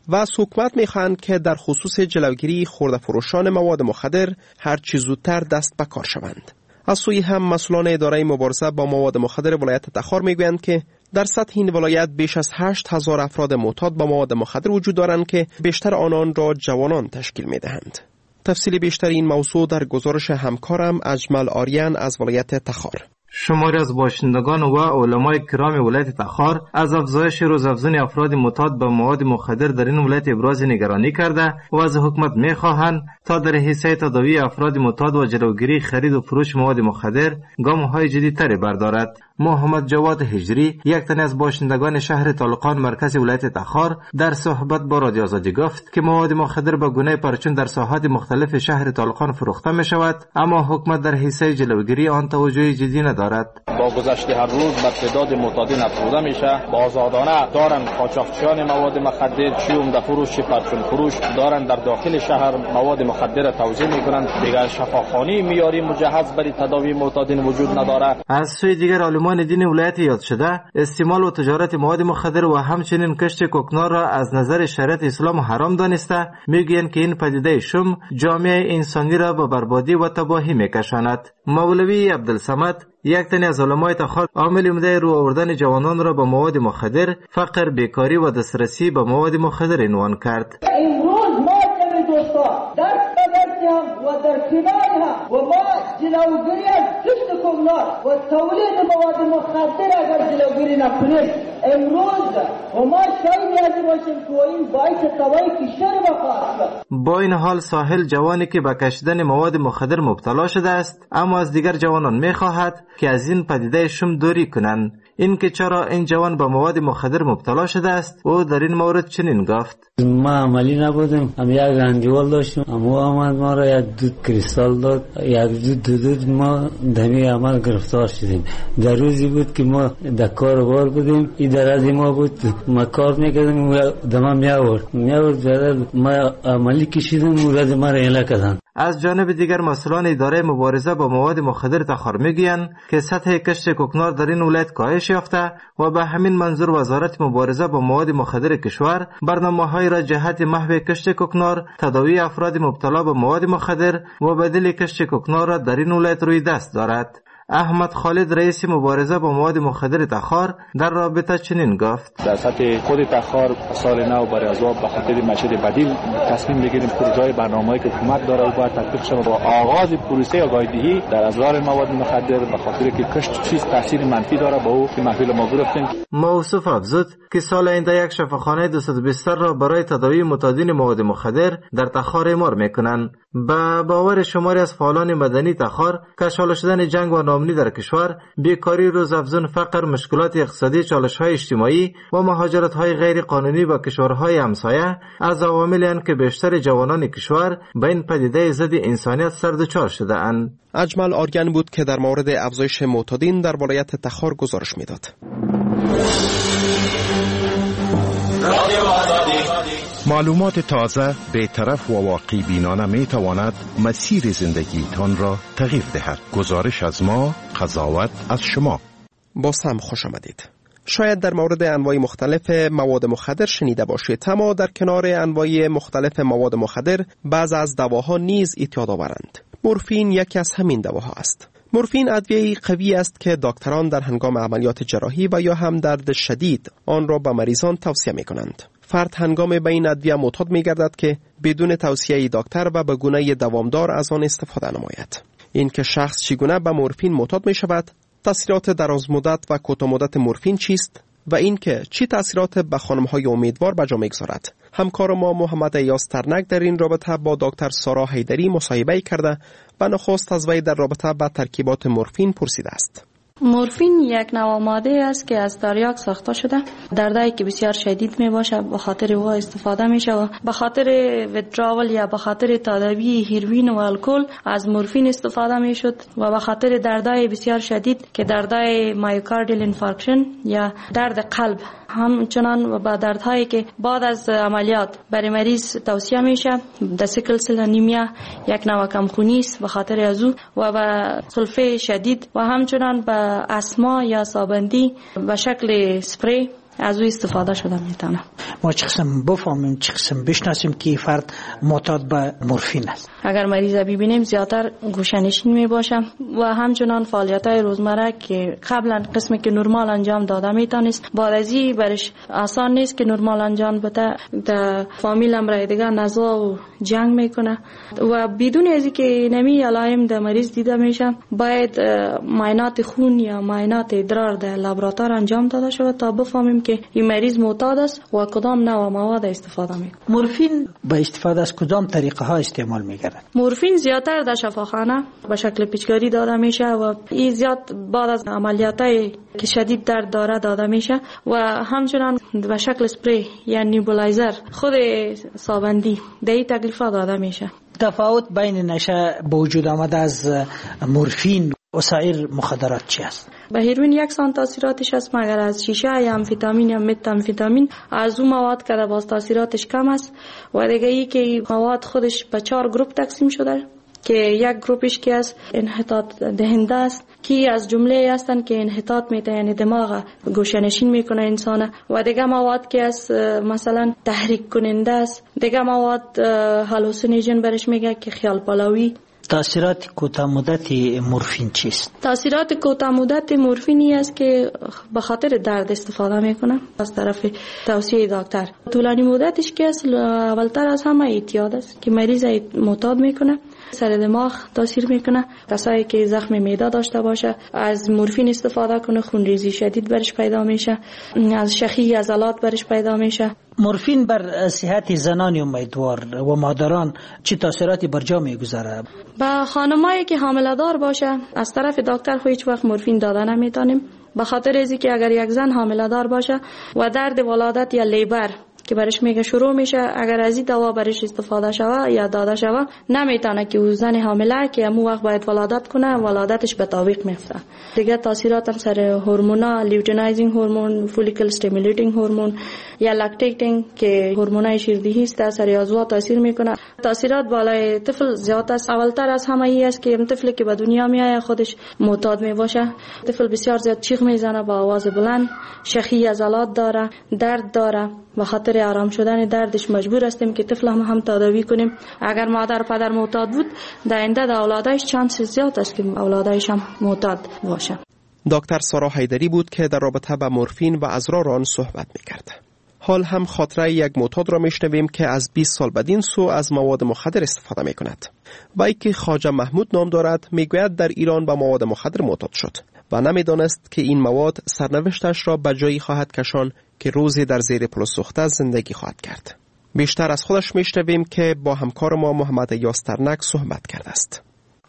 و از حکومت میخواهند که در خصوص جلوگیری خرده فروشان مواد مخدر هر چه زودتر دست به کار شوند. از سوی هم مسئولان اداره مبارزه با مواد مخدر ولایت تخار میگویند که در سطح این ولایت بیش از هشت هزار افراد معتاد با مواد مخدر وجود دارند که بیشتر آنان را جوانان تشکیل میدهند. تفصیل بیشتر این موضوع در گزارش همکارم اجمل آریان از ولایت تخار. شماری از باشندگان و علمای کرام ولایت تخار از افزایش روزافزون افراد معتاد به مواد مخدر در این ولایت ابراز نگرانی کرده و از حکومت می‌خواهند تا در حیثیت تداوی افراد معتاد و جلوگیری خرید و فروش مواد مخدر گام‌های جدی‌تری بردارد. محمد جواد هجری، یک تن از باشندگان شهر طالقان مرکز ولایت تخار، در صحبت با رادیو آزادی گفت که مواد مخدر به گونه پرچون در ساحات مختلف شهر طالقان فروخته می شود، اما حکومت در حیثیت جلوگیری آن توجه جدی ندارد. با گذشت هر روز بر تعداد معتادین افزوده میشه. آزادانه دارن قاچاقچیان مواد مخدر، چی عمده فروش، چی پرچون فروش دارن در داخل شهر مواد مخدر توزیع میکنند. دیگر شفاخانه معیاری مجهز برای تداوی معتادین وجود نداره. از سوی دیگر علمان دین ولایت یاد شده استعمال و تجارت مواد مخدر و همچنین کشت کوکنار را از نظر شریعت اسلام حرام دانسته میگویند که این پدیده شوم جامعه انسانی را به بربادی و تباهی میکشاند. مولوی عبدالصمد، یک تن از علمای تخار، عامل عمده رو آوردن جوانان را به مواد مخدر، فقر، بیکاری و دسترسی به مواد مخدر عنوان کرد. امروز ما دوستان در هم و در کنار هم و ما جلوگیری از کشت کوکنار و تولید مواد مخدر اگر جلوگیری نکنیم امروز و ما شاید از باشیم که این باعث تباهی کشور بخواهد. با این حال ساحل جوانی که به کشیدن مواد مخدر مبتلا شده است اما از دیگر جوانان میخواهد که از این پدیده شوم دوری کنند. این که چرا این جوان به مواد مخدر مبتلا شده است او در این مورد چنین گفت: ما عملی نبودیم، هم یک اندیوال داشتیم، اما آمد ما را یک دود کریستال داد، یک دود دود ما دمی عمل گرفتار شدیم. در روزی بود که ما در کار بار بودیم، این در از ما بود، ما کار میکردیم و دما می آورد می آورد ما عملی کشیدیم و رد ما را ایلا کردن. از جانب دیگر مسئولان اداره مبارزه با مواد مخدر تخار میگویند که سطح کشت کوکنار در این ولایت کاهش یافته و به همین منظور وزارت مبارزه با مواد مخدر کشور برنامه‌های را جهت محو کشت کوکنار، تداوی افراد مبتلا به مواد مخدر و بدیل کشت کوکنار را در این ولایت روی دست دارد. احمد خالد رئیس مبارزه با مواد مخدر تخار در رابطه چنین گفت: در سطح خود تخار سال نو برای عذاب به خاطر مسجد بدیل تصمیم بگیریم پروژه برنامه‌ای که حکومت داره و باید تطبیق شود و آغاز پروسه آگاهی‌دهی در ازرار مواد مخدر به خاطر که کشت چیز تاثیر منفی داره با او که محفل ما گرفتیم. موصوف افزود که سال آینده یک شفاخانه دویست بستر را برای تداوی معتادین مواد مخدر در تخار اعمار میکنند. با باور شماری از فعالان مدنی تخار کشال شدن جنگ و ناامنی در کشور، بیکاری، روزافزون، فقر، مشکلات اقتصادی، چالش‌های اجتماعی و مهاجرت‌های غیر قانونی به کشورهای همسایه از عواملی اند که بیشتر جوانان کشور به این پدیده ضد انسانیت سردچار شده اند. اجمل آریان بود که در مورد افزایش معتادین در ولایت تخار گزارش میداد. معلومات تازه، بی‌طرف و واقع بینانه می تواند مسیر زندگی تان را تغییر دهد. گزارش از ما، قضاوت از شما. باز هم خوش آمدید. شاید در مورد انواع مختلف مواد مخدر شنیده باشید، اما در کنار انواع مختلف مواد مخدر بعض از دواها نیز اعتیاد آورند. مورفین یکی از همین دواها است. مورفین ادویه‌ای قوی است که دکتران در هنگام عملیات جراحی و یا هم درد شدید آن را به مریضان توصیه می‌کنند. فرد هنگام به این ادویه معتاد می‌گردد که بدون توصیه دکتر و به گونه دوامدار از آن استفاده نماید. این که شخص چگونه به مورفین معتاد می‌شود، تأثیرات دراز مدت و کوتاه مدت مورفین چیست و این که چی تأثیرات به خانم‌های امیدوار به جا می‌گذارد. همکار ما محمد ایاس ترنک در این رابطه با دکتر سارا حیدری مصاحبه کرده و نخست از وی در رابطه با ترکیبات مورفین پرسیده است. مورفین یک نوع ماده است که از تریاک ساخته شده. دردایی که بسیار شدید می باشه به خاطر او استفاده می شود. به خاطر ویدراول یا به خاطر تداوی هیروئین و الکل از مورفین استفاده می شد و به خاطر دردای بسیار شدید که دردای مایوکاردیال انفارکشن یا درد قلب، همچنان با دردهایی که بعد از عملیات برای مریض توصیه میشه، د سیکل سل انیمیا یک نوع کمخونی است به خاطر از او و با سلفه شدید و همچنان با اسما یا سابندی به شکل سپری از او استفاده شده میتونه. ما چه قسم بفهمیم، چه قسم بشناسیم که فرد معتاد به مورفین است؟ اگر مریض ببینیم زیادتر گوشه‌نشین می باشه و همچنان فعالیت‌های روزمره که قبلا قسمی که نرمال انجام داده میتونست بعد از این برش آسان نیست که نرمال انجام بده. در فامیل هم رای دیگه نزاع و جنگ میکنه و بدون از اینکه نمی علائم در مریض دیده میشه باید معاینات خون یا معاینات ادرار در لابراتوار انجام داده شود تا بفهمیم که این مریض معتاد است و کدام نوع مواد استفاده میکنه. مورفین با استفاده از کدام طریقه ها استعمال میگردن؟ مورفین زیادتر در شفاخانه به شکل پیچکاری داده میشه و این زیاد بعد از عملیاتای که شدید درد داره داده میشه و همچنان به شکل اسپری یا نیبولایزر خود سابندی در این تکلیفات داده میشه. تفاوت بین نشه به وجود آمده از مورفین و سایر مخدرات چی است؟ به هیروین یکسان تاثیراتش است مگر از شیشه یا امفیتامین یا متامفیتامین از اون مواد که باز تاثیراتش کم است و دیگه ای که مواد خودش به چهار گروپ تقسیم شده که یک گروپش که از انحطاط دهنده است که از جمله هستن که انحطاط میده یعنی دماغ گوشه‌نشین میکنه انسان و دیگه مواد که از مثلا تحریک کننده است، دیگه مواد هالوسینوژن برش میگه که خیال پالاوی. تاثیرات کوتاه مدتی مورفین چیست؟ تاثیرات کوتاه مدت مورفینی است که به خاطر درد استفاده میکنه از طرف توصیه دکتر. طولانی مدتش که اولتر از همه اعتیاد است که مریض معتاد میکنه، سر دماغ تاثیر میکنه. کسایی که زخم معده داشته باشه از مورفین استفاده کنه خونریزی شدید برش پیدا میشه، از شخی عضلات برش پیدا میشه. مورفین بر صحت زنان امیدوار و مادران چه تاثیراتی بر جا میگذاره؟ به خانمایی که حامله دار باشه از طرف دکتر هیچ وقت مورفین داده نمیتونیم به خاطر از اینکه اگر یک زن حامله دار باشه و درد ولادت یا لیبر که برش میگه شروع میشه، اگر از این دوا برش استفاده شوه یا داده شوه نمیتونه که او زن حامله که همون وقت باید ولادت کنه ولادتش به تعویق میفته. دیگه تاثیرات هم سر هورمونا، لیوتینایزینگ هورمون، فولیکل استیمولیتینگ هورمون یا لاکتیتینگ که هورمونای شیردهی است سر عضو تاثیر میکنه. تاثیرات بالای طفل زیاد است. اولتر از همه ای است که طفلی که به دنیا میاد خودش معتاد میباشه. طفل بسیار زیاد چیخ میزنه با آواز بلند، شخی عضلات داره، درد داره. به خاطر آرام شدن دردش مجبور هستیم که طفل هم هم تداوی کنیم. اگر مادر و پدر معتاد بود در آینده در اولادش چانس زیاد است که اولادش هم معتاد باشه. دکتر سارا حیدری بود که در رابطه با مورفین و اضرار آن صحبت می‌کرد. حال هم خاطره یک معتاد را میشنویم که از بیست سال بدین سو از مواد مخدر استفاده میکند. وی که خواجه محمود نام دارد میگوید در ایران با مواد مخدر معتاد شد و نمیدانست که این مواد سرنوشتش را به جایی خواهد کشان که روزی در زیر پل سوخته زندگی خواهد کرد. بیشتر از خودش میشنویم که با همکار ما محمد یاسترنک صحبت کرده است.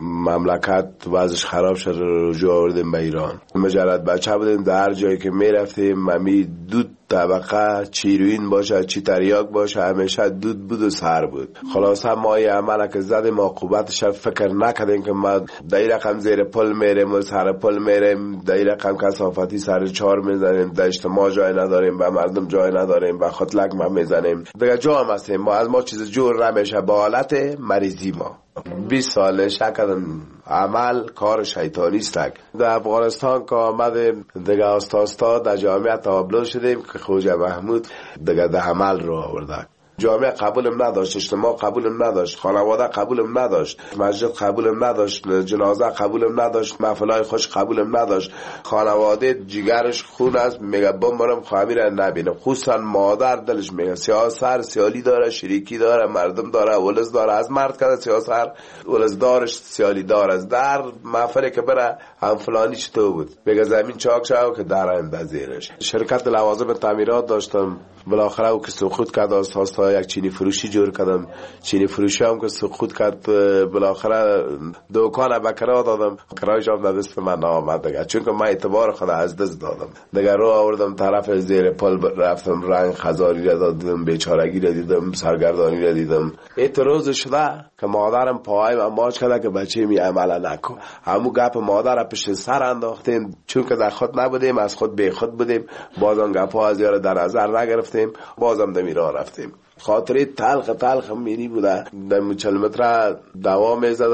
مملکت وضعش خراب شد، رجوع آوردیم به ایران. مجرد بچه بودیم در هر جایی که میرفتیم ممی دود طبقه چیروین باشه چی تریاک باشه همیشه دود بود و سر بود. خلاصه ما یه عمل که زدیم عاقبتش فکر نکردیم که ما در رقم زیر پل میریم و سر پل میریم، در رقم کثافتی سر چهار میزنیم، در اجتماع جای نداریم، به مردم جای نداریم، به خود لگم میزنیم دیگه جا هم هستیم. ما از ما چیز جور نمیشه با حالت مریضی. ما بیست ساله شکرم عمل کار شیطانی است. در افغانستان که آمدیم دیگه آستاستا در جامعه تابلو شدیم که خواجه محمود دیگه در عمل رو آورده. جامعه قبولم نداشت، اجتماع قبولم نداشت، خانواده قبولم نداشت، مسجد قبولم نداشت، جنازه قبولم نداشت، محفلای خوش قبولم نداشت. خانواده جیگرش خون است، میگه بمرم خواهمی را نبینم. خصوصا مادر دلش میگه سیاست سیالی داره، شریکی داره، مردم داره، ولز داره. از مرد که سیاست ولز دارش سیالی داره. در محفلی که بره هم فلانی چطور بود میگه زمین چاک شو که در اند زیرش. شرکت لوازم تعمیرات داشتم، بالاخره او که سقوط کرد اساس یک چینی فروشی جور کردم. چینی فروشی هم که سقوط کرد بالاخره دکان به کرا دادم، کرایش هم دست من نامد دیگه، چون که من اعتبار خود از دست دادم دیگه. رو آوردم طرف زیر پل رفتم، رنگ خزاری را دیدم، بیچارگی را دیدم، سرگردانی را دیدم. اعتراض شده که مادرم پاهایم اماج کرده که بچه می عمل نکن. همون گپ مادر را پشت سر انداختیم، چون که در خود نبودیم از خود بی خود بودیم. بازم گپ ها از یار در نظر نگرفتیم، بازم دمی راه رفتیم. خاطره تلخ تلخ مینی بوده. در کیلومتر دوام میزدم،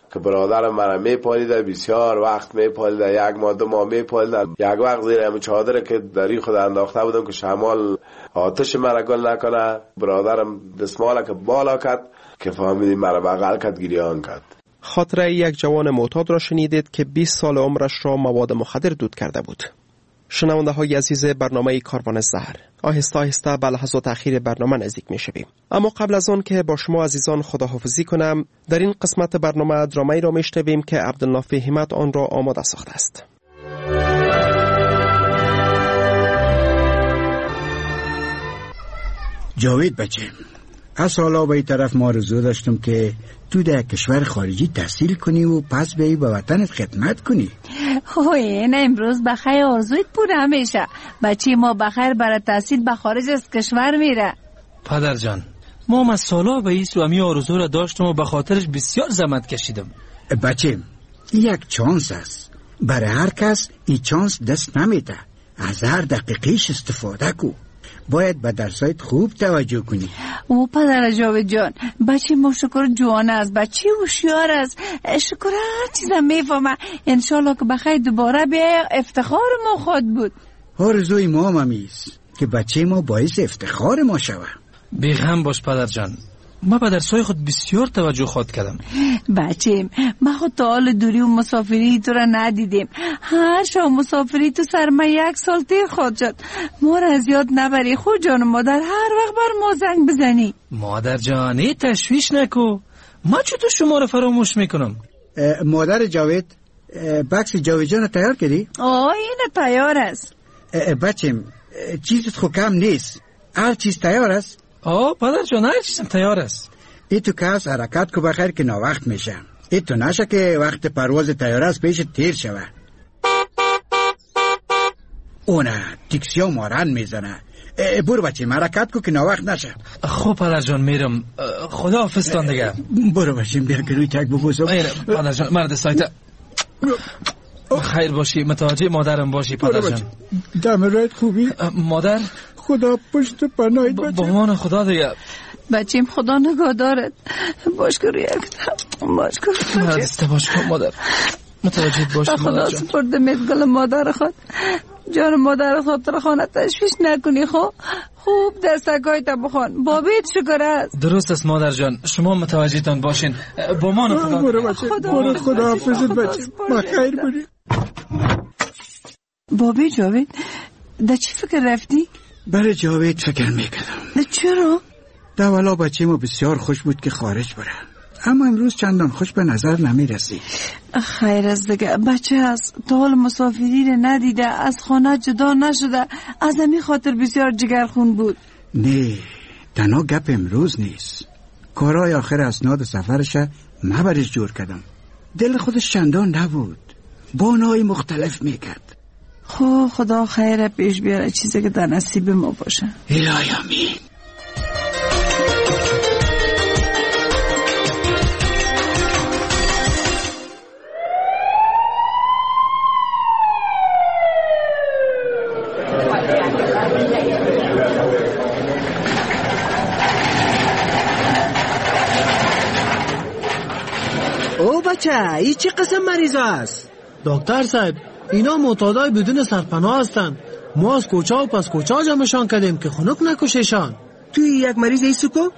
که برادرم مرا میپالیده، بسیار وقت میپالیده، یک ماه دو ماه میپالیده. یک وقت زیر همه چادر که دری خود انداخته بودم که شمال آتش مرا گل نکنه، برادرم دستماله که بالا کرد که فهمیدیم مرا بغل کرد، گریان کرد. خاطره یک جوان معتاد را شنیدید که بیست سال عمرش را مواد مخدر دود کرده بود. شنونده های عزیز برنامه کاروان زهر، آهسته آهسته به لحظات اخیر برنامه نزدیک می شویم. اما قبل از آن که با شما عزیزان خداحافظی کنم، در این قسمت برنامه درامایی را می شنویم که عبدالنافع همت آن را آماده ساخته است. جاوید بچه، از سالا به این طرف ما رزو داشتم که تو در کشور خارجی تحصیل کنی و پس بیایی به وطنت خدمت کنی. اوه این امروز بخیر آرزویت پوره میشه. بچه ما بخیر برای تحصیل به خارج از کشور میره. پدر جان، ما هم از سالا به ایس و امی آرزو را داشتم و به خاطرش بسیار زحمت کشیدم. بچه یک چانس است، برای هر کس این چانس دست نمیده. از هر دقیقیش استفاده کو. باید به درسایت خوب توجه کنی. او پدر جاوید جان، بچه ما شکر جوان است، بچه هوشیار است، شکر هر چیزا میفهمه. انشالله که بخیر دوباره بیا، افتخار ما خود بود. آرزوی ما هم همیست که بچه ما باعث افتخار ما شود. بیغم باش پدر جان، ما به درسای خود بسیار توجه خود کردم. بچه ما خود تا حال دوری و مسافری تو را ندیدیم. هر شب مسافری تو سر ما یک سال تیر خود شد. ما را از یاد نبری خود جان مادر، هر وقت بر ما زنگ بزنی. مادر جان تشویش نکو، ما چطور شما را فراموش میکنم. مادر جاوید، بکس جاوید جان تیار کردی؟ آه این تیار است. بچه چیزت خو کم نیست، هر چیز تیار است. آه پدر جان هر چیزم تیار است. ای تو کس حرکت کو بخیر که ناوقت میشه. ای تو نشه که وقت پرواز تیار است پیش تیر شوه. اونه تیکسیا مارن میزنه. برو بچه حرکت کو که ناوقت نشه. خوب پدر جان میرم، خدا حافظ تان دیگه. برو بچه بیا که روی چک ببوسم. ایره پدر جان، مرد سایت خیر باشی، متوجه مادرم باشی پدر جان. دم رایت خوبی؟ مادر خدا پشت پناهت بچه. با امان خدا دیگه. بچیم خدا نگاه دارد. باش که روی اکتم باش که مرد استه باش کن مادر، متوجه باش مادر خدا جان. سپرده میتگل مادر خود. جان مادر خود تر خانه تشویش نکنی. خو خوب دستگاهی تا بخون. بابیت شکر است. درست است مادر جان، شما متوجه تان باشین. با امان خدا. برو بچه، برو خدا حافظت بچه. با خیر بودی. بابی جاوید در چی فکر رفتی؟ برای جاوید فکر میکردم. چرا؟ دولا بچه ما بسیار خوش بود که خارج بره، اما امروز چندان خوش به نظر نمیرسی. خیر از دیگه بچه هست، تا حال مسافری رو ندیده، از خانه جدا نشده، از امی خاطر بسیار جگرخون بود. نه تنها گپ امروز نیست، کارهای آخر اسناد سفرش مبرش جور کردم. دل خودش چندان نبود، بانای مختلف میکرد. خو خدا خیر پیش بیاره، چیزی که در نصیب ما باشه. الهی آمین. او بچه ای چه قسم مریض است؟ دکتر صاحب اینا معتادای بدون سرپناه هستن. ما از کوچه و پس کوچه جمعشان کردیم که خنک نکششان. توی یک مریض ایسو کو؟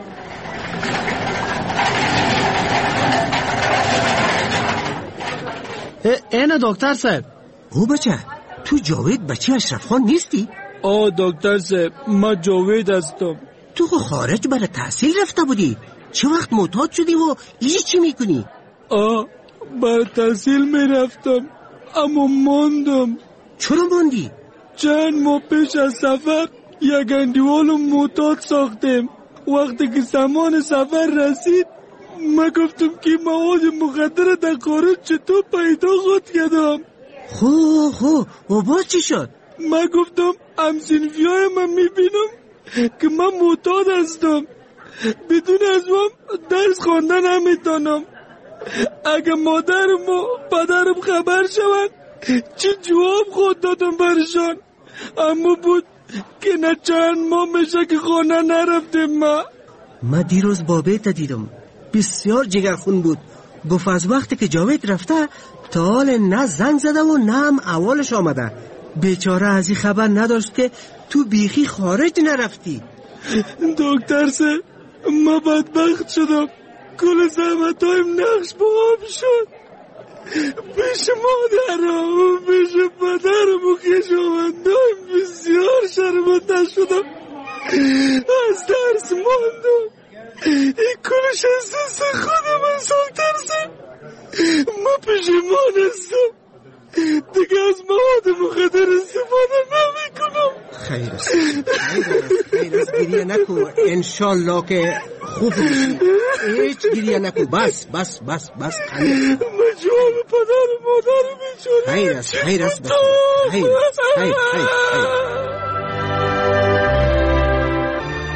اینه دکتر صاحب. او بچه تو جاوید بچه اشرف خان نیستی؟ آه دکتر صاحب ما جاوید هستم. تو خو خارج برای تحصیل رفته بودی، چه وقت معتاد شدی و ایجی چی میکنی؟ آه برای تحصیل میرفتم اما ماندم. چرا ماندی؟ چند ماه پیش از سفر یک اندیوال معتاد ساختیم. وقتی که زمان سفر رسید ما گفتم که مواد مخدر در خارج چطور پیدا خود کردم. خو خو و باز چی شد؟ ما گفتم همسنفی های من میبینم که من معتاد هستم، بدون از من درس خواندن نمیتونم. اگه مادرم و پدرم خبر شوند چه جواب خود دادم برشان. اما بود که نه چند ماه میشه که خانه نرفتیم. ما ما دیروز بابیت دیدم، بسیار جگرخون بود، گفت از وقتی که جاوید رفته تا حال نه زنگ زده و نه هم اولش آمده. بیچاره از این خبر نداشت که تو بیخی خارج نرفتی. دکتر سه ما بدبخت شدم، کل زحمتایم نقش با آب شد. پیش مادرم و پیش پدرم و خویشاوندایم بسیار شرمنده شدم، از ترس ماندم. این کلش احساس خودم از ترسم. ما پشیمان هستم، دیگه از مواد مخدر استفاده نمی کنم. خیر است، خیر است، خیر است، گریه نکو. انشالله که خوب میشی. هیچ گریه نکو. بس بس بس بس ما جواب پدر و مادر بیچاره. خیر است، خیر است، بس خیر است، خیر خیر خیر.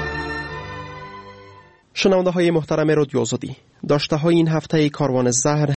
شنونده های محترم رادیو آزادی، داشته های این هفته کاروان زهر